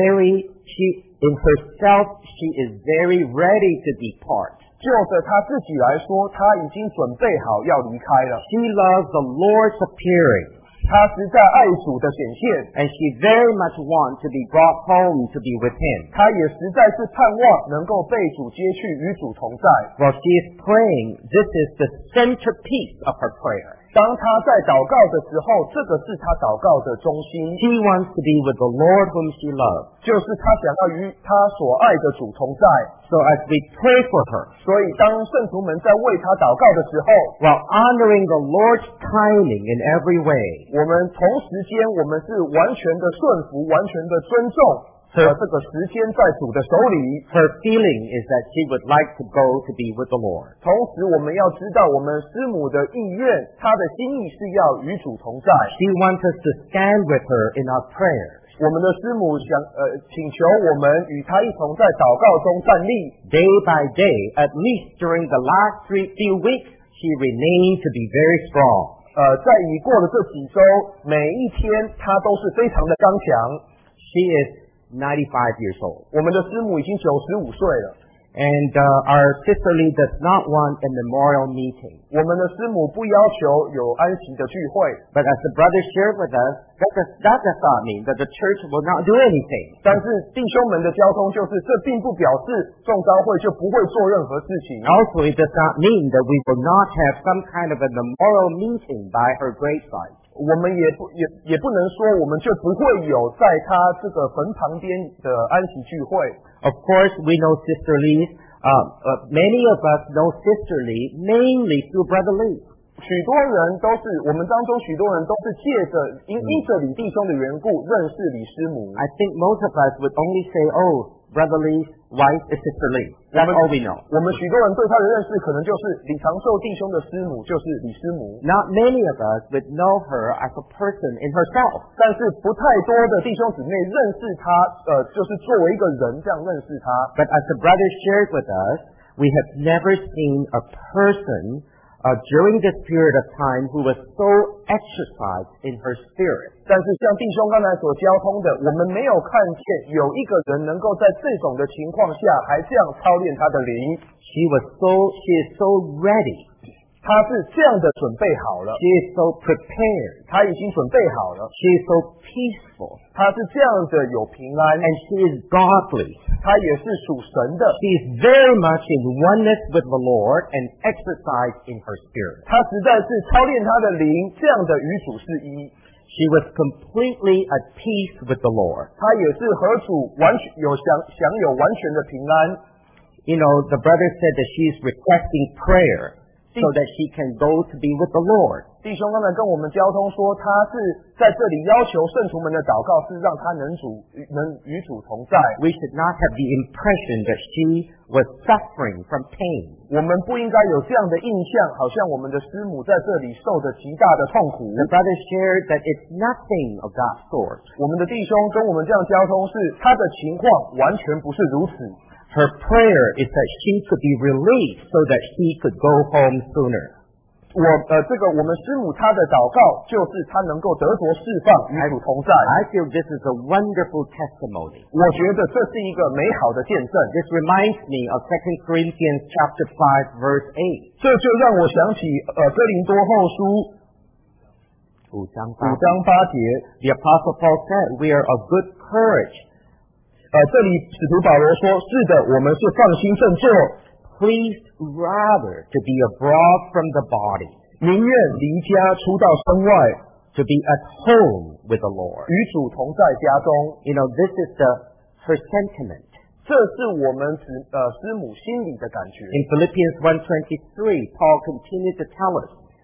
in herself, she is very ready to depart. 就着她自己来说，她已经准备好要离开了。 She loves the Lord's appearing. 她实在爱主的显现， And she very much wants to be brought home to be with him. 她也实在是盼望能够被主接去与主同在。 While she is praying, this is the centerpiece of her prayer. 当她在祷告的时候，这个是她祷告的中心， She wants to be with the Lord whom she loves. 就是她想要与她所爱的主同在。 So as we pray for her, 所以当圣徒们在为她祷告的时候， while honoring the Lord's timing in every way, 我们同时间我们是完全的顺服，完全的尊重。这个时间在主的手里， her feeling is that she would like to go to be with the Lord. 同时我们要知道，我们师母的意愿，她的心意是要与主同在。 She wants us to stand with her in our prayers. 我们的师母请求我们与她一同在祷告中站立。 Day by day, at least during the last few weeks, she remained to be very strong. 在已过的这几周，每一天她都是非常的刚强。 She is 95 years old. 我们的师母已经95岁了。 And our sister Lee does not want a memorial meeting. 我们的师母不要求有安息的聚会， But as the brothers shared with us, that does not mean that the church will not do anything. 但是弟兄们的交通就是，这并不表示众召会就不会做任何事情。 Also, it does not mean that we will not have some kind of a memorial meeting by her gravesite. 我们也不能说我们就不会有在他这个坟旁边的安息聚会。 Of course, we know Sister Lee. Many of us know Sister Lee mainly through Brother Lee. 许多人都是我们当中许多人都是借着因着李弟兄的缘故认识李师母。 I think most of us would only say, "Oh, Brother Lee's wife is Sister Lee." That's all we know. 我们许多人对他的认识可能就是李长寿弟兄的师母就是李师母。 Not many of us would know her as a person in herself. 但是不太多的弟兄姊妹认识他，就是作为一个人这样认识他。 But as the brothers shared with us, we have never seen a person during this period of time who was so exercised in her spirit. 但是像弟兄刚才所交通的，我们没有看见有一个人能够在这种的情况下还这样操练他的灵。 She is so ready. 他是这样的准备好了， She is so prepared. 他已经准备好了， She is so peaceful. 他是这样的有平安， And she is godly. 他也是属神的， She is very much in oneness with the Lord and exercised in her spirit. 他实在是操练他的灵，这样的与主是一。 She was completely at peace with the Lord. 他也是和主完全享有完全的平安。 You know, the brother said that she is requesting prayer so that she can go to be with the Lord. 弟兄刚才跟我们交通说，他是在这里要求圣徒们的祷告是让他能与主同在。 We should not have the impression that she was suffering from pain. 我们不应该有这样的印象，好像我们的师母在这里受着极大的痛苦。 The brother shared that it's nothing of that sort. 我们的弟兄跟我们这样交通是，他的情况完全不是如此。 Her prayer is that she could be released so that she could go home sooner. 我们师母她的祷告就是她能够得着释放，与主同在。 I feel this is a wonderful testimony. 我觉得这是一个美好的见证。 This reminds me of 2 Corinthians chapter 5 verse 8. 这就让我想起哥林多后书5章8节， The Apostle Paul said, "We are of good courage. 这里使徒保罗说：“是的，我们是放心振作， Pleased rather to be abroad from the body, 宁愿离家出到身外， to be at home with the Lord." 与主同在家中。” You know, this is her sentiment. 这是我们师母心里的感觉。 In Philippians 1:23, Paul continued to tell us, 在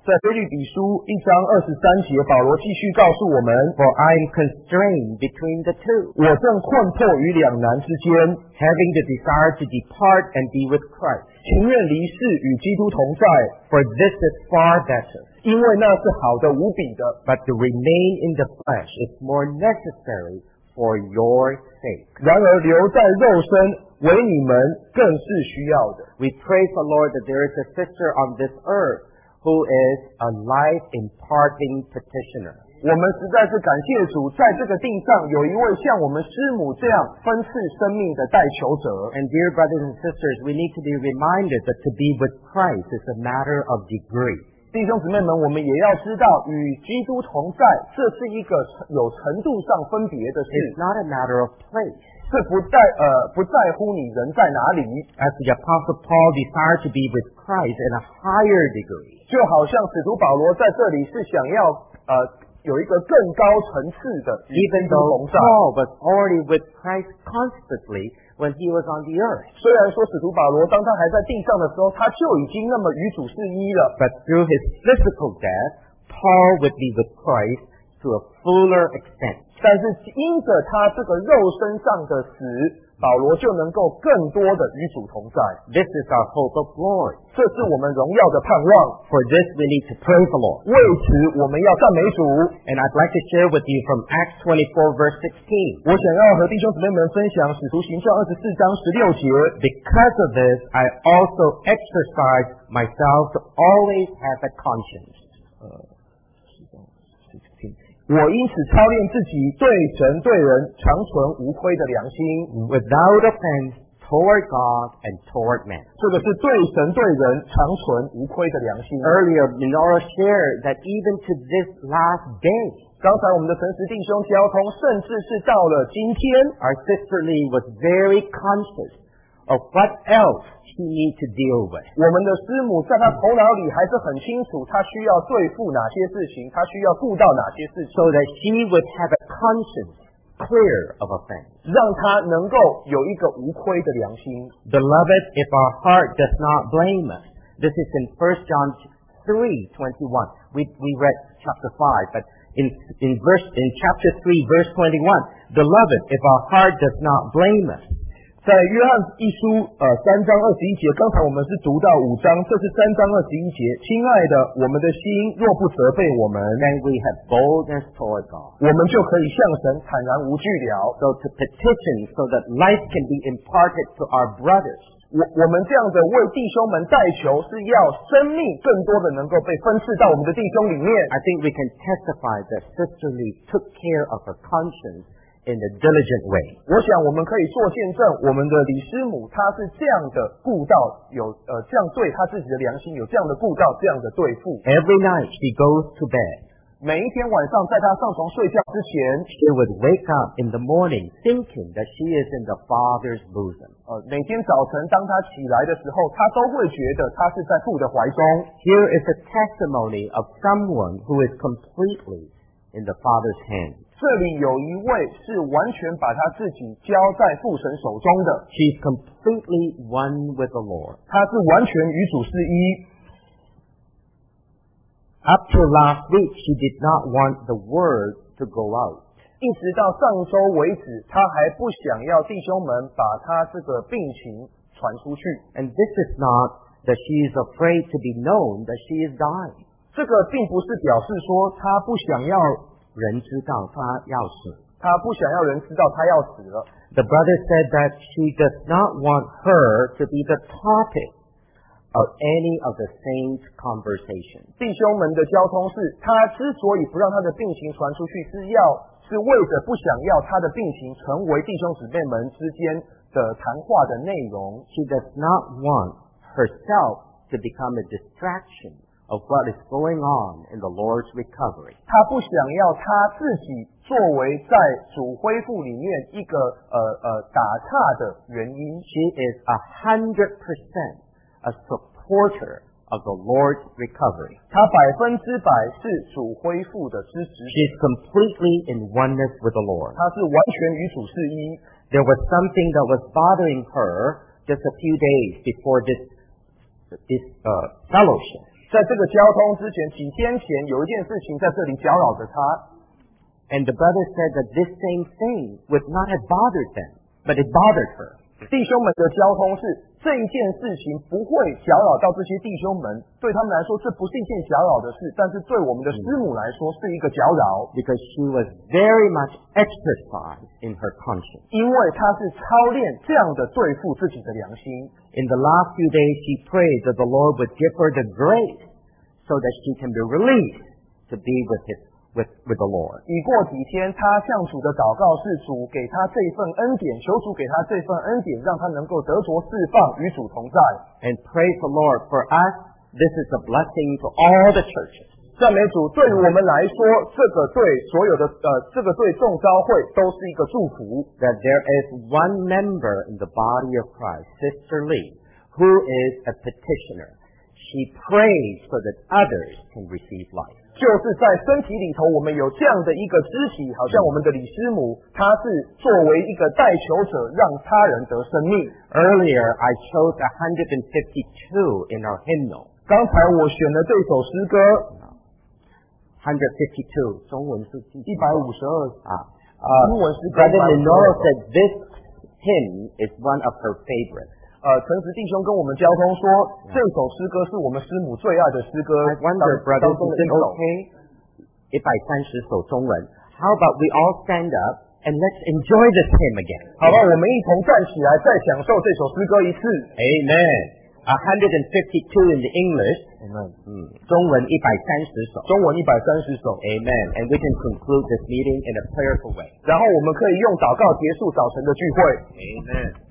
在腓立比书1章23节，保罗继续告诉我们 For I am constrained between the two, 我正困迫于两难之间， having the desire to depart and be with Christ. 情愿离世与基督同在， For this is far better. 因为那是好的无比的。 But to remain in the flesh is more necessary for your sake. 然而留在肉身为你们更是需要的。 We praise the Lord that there is a sister on this earth who is a life-imparting petitioner. 我们实在是感谢主，在这个地上有一位像我们师母这样分赐生命的代求者。 And dear brothers and sisters, we need to be reminded that to be with Christ is a matter of degree. 弟兄姊妹们，我们也要知道，与基督同在，这是一个有程度上分别的事， It's not a matter of place. 这不在乎你人在哪里。 As the Apostle Paul desired to be with Christ in a higher degree, 就好像使徒保罗在这里是想要有一个更高层次的与 even 基督 though 同在。 Paul was already with Christ constantly when he was on the earth. 虽然说使徒保罗当他还在地上的时候，他就已经那么与主是一了， But through his physical death, Paul would be with Christ to a fuller extent. 但是因着他这个肉身上的死，保罗就能够更多的与主同在。 This is our hope of glory. 这是我们荣耀的盼望。 For this we need to praise the Lord. 为此，我们要赞美主。 And I'd like to share with you from Acts 24 verse 16. 我想要和弟兄姊妹们分享《使徒行传》24章16节。 Because of this, I also exercise myself to always have a conscience. 我因此操练自己，对神对人常存无亏的良心， Without offense toward God and toward man. 这个是对神对人常存无亏的良心。 Earlier, Minora shared that even to this last day, 刚才我们的诚实弟兄交通，甚至是到了今天， our sister Lee was very conscious of what else she needs to deal with. 我们的师母在她头脑里还是很清楚，她需要对付哪些事情，她需要顾到哪些事情， So that she would have a conscience clear of offense. 让她能够有一个无亏的良心。 Beloved, if our heart does not blame us, this is in 1 John 3:21. We read chapter 5, but in chapter 3, verse 21, Beloved, if our heart does not blame us, 在约翰一书3章21节，刚才我们是读到5章，这是3章21节。亲爱的，我们的心若不责备我们， then we have boldness toward God. 我们就可以向神坦然无惧了。 So to petition so that life can be imparted to our brothers. 我们这样的为弟兄们代求，是要生命更多的能够被分赐到我们的弟兄里面。 I think we can testify that Sister Lee took care of her conscience in a diligent way. 我想我们可以做见证，我们的李师母她是这样的顾到这样对她自己的良心有这样的顾到这样的对付。 Every night she goes to bed. 每一天晚上在她上床睡觉之前， She would wake up in the morning thinking that she is in the Father's bosom. 每天早晨当她起来的时候，她都会觉得她是在父的怀中。 Here is a testimony of someone who is completely in the Father's hand. 这里有一位是完全把他自己交在父神手中的， She's completely one with the Lord. 他是完全与主是一。 Up to last week, she did not want the word to go out. 一直到上周为止，他还不想要弟兄们把他这个病情传出去。 And this is not that she is afraid to be known that she is dying. 这个并不是表示说他不想要人知道她要死。 他不想要人知道他要死了。 The brother said that she does not want her to be the topic of any of the saints' conversation. 弟兄们的交通是，他之所以不让他的病情传出去，是为着不想要他的病情成为弟兄姊妹们之间的谈话的内容。 She does not want herself to become a distraction of what is going on in the Lord's recovery. 他不想要他自己作为在主恢复里面一个打岔的原因。 She is 100% a supporter of the Lord's recovery. 他100%是主恢复的支持。 She is completely in oneness with the Lord. 他是完全与主是一。 There was something that was bothering her just a few days before this fellowship. 在这个交通之前，几天前有一件事情在这里搅扰着他。 And the brother said that this same thing would not have bothered them, but it bothered her. 弟兄们的交通是这一件事情不会搅扰到这些弟兄们，对他们来说这不是一件搅扰的事，但是对我们的师母来说是一个搅扰。 Because she was very much exercised in her conscience. 因为她是操练这样的对付自己的良心。 In the last few days, she prayed that the Lord would give her the grace so that she can be released to be with the Lord. 已过几天，她向主的祷告是主给她这份恩典，求主给她这份恩典，让她能够得着释放，与主同在。 And praise the Lord, for us, this is a blessing to all the churches. 赞美主，对于我们来说，这个对所有的这个对众召会都是一个祝福。 That there is one member in the body of Christ, Sister Lee, who is a petitioner. She prays so that others can receive life. 就是在身体里头，我们有这样的一个肢体，好像我们的李师母，她是作为一个代求者，让他人得生命。 Earlier, I chose 152 in our hymnal. 刚才我选了这首诗歌 152, 中文是 152啊，英文诗歌。 Brother Lenore said this hymn is one of her favorites. 陈子弟兄跟我们交通说，这首诗歌是我们师母最爱的诗歌。 I wonder, brothers, is it okay if I 30首中文 How about we all stand up and let's enjoy this hymn again? 好吧，我们一同站起来，再享受这首诗歌一次。 Amen. 152 in the English. Amen. 中文130首。 中文130首。 Amen. And we can conclude this meeting in a prayerful way. 然后我们可以用祷告结束早晨的聚会。 Amen.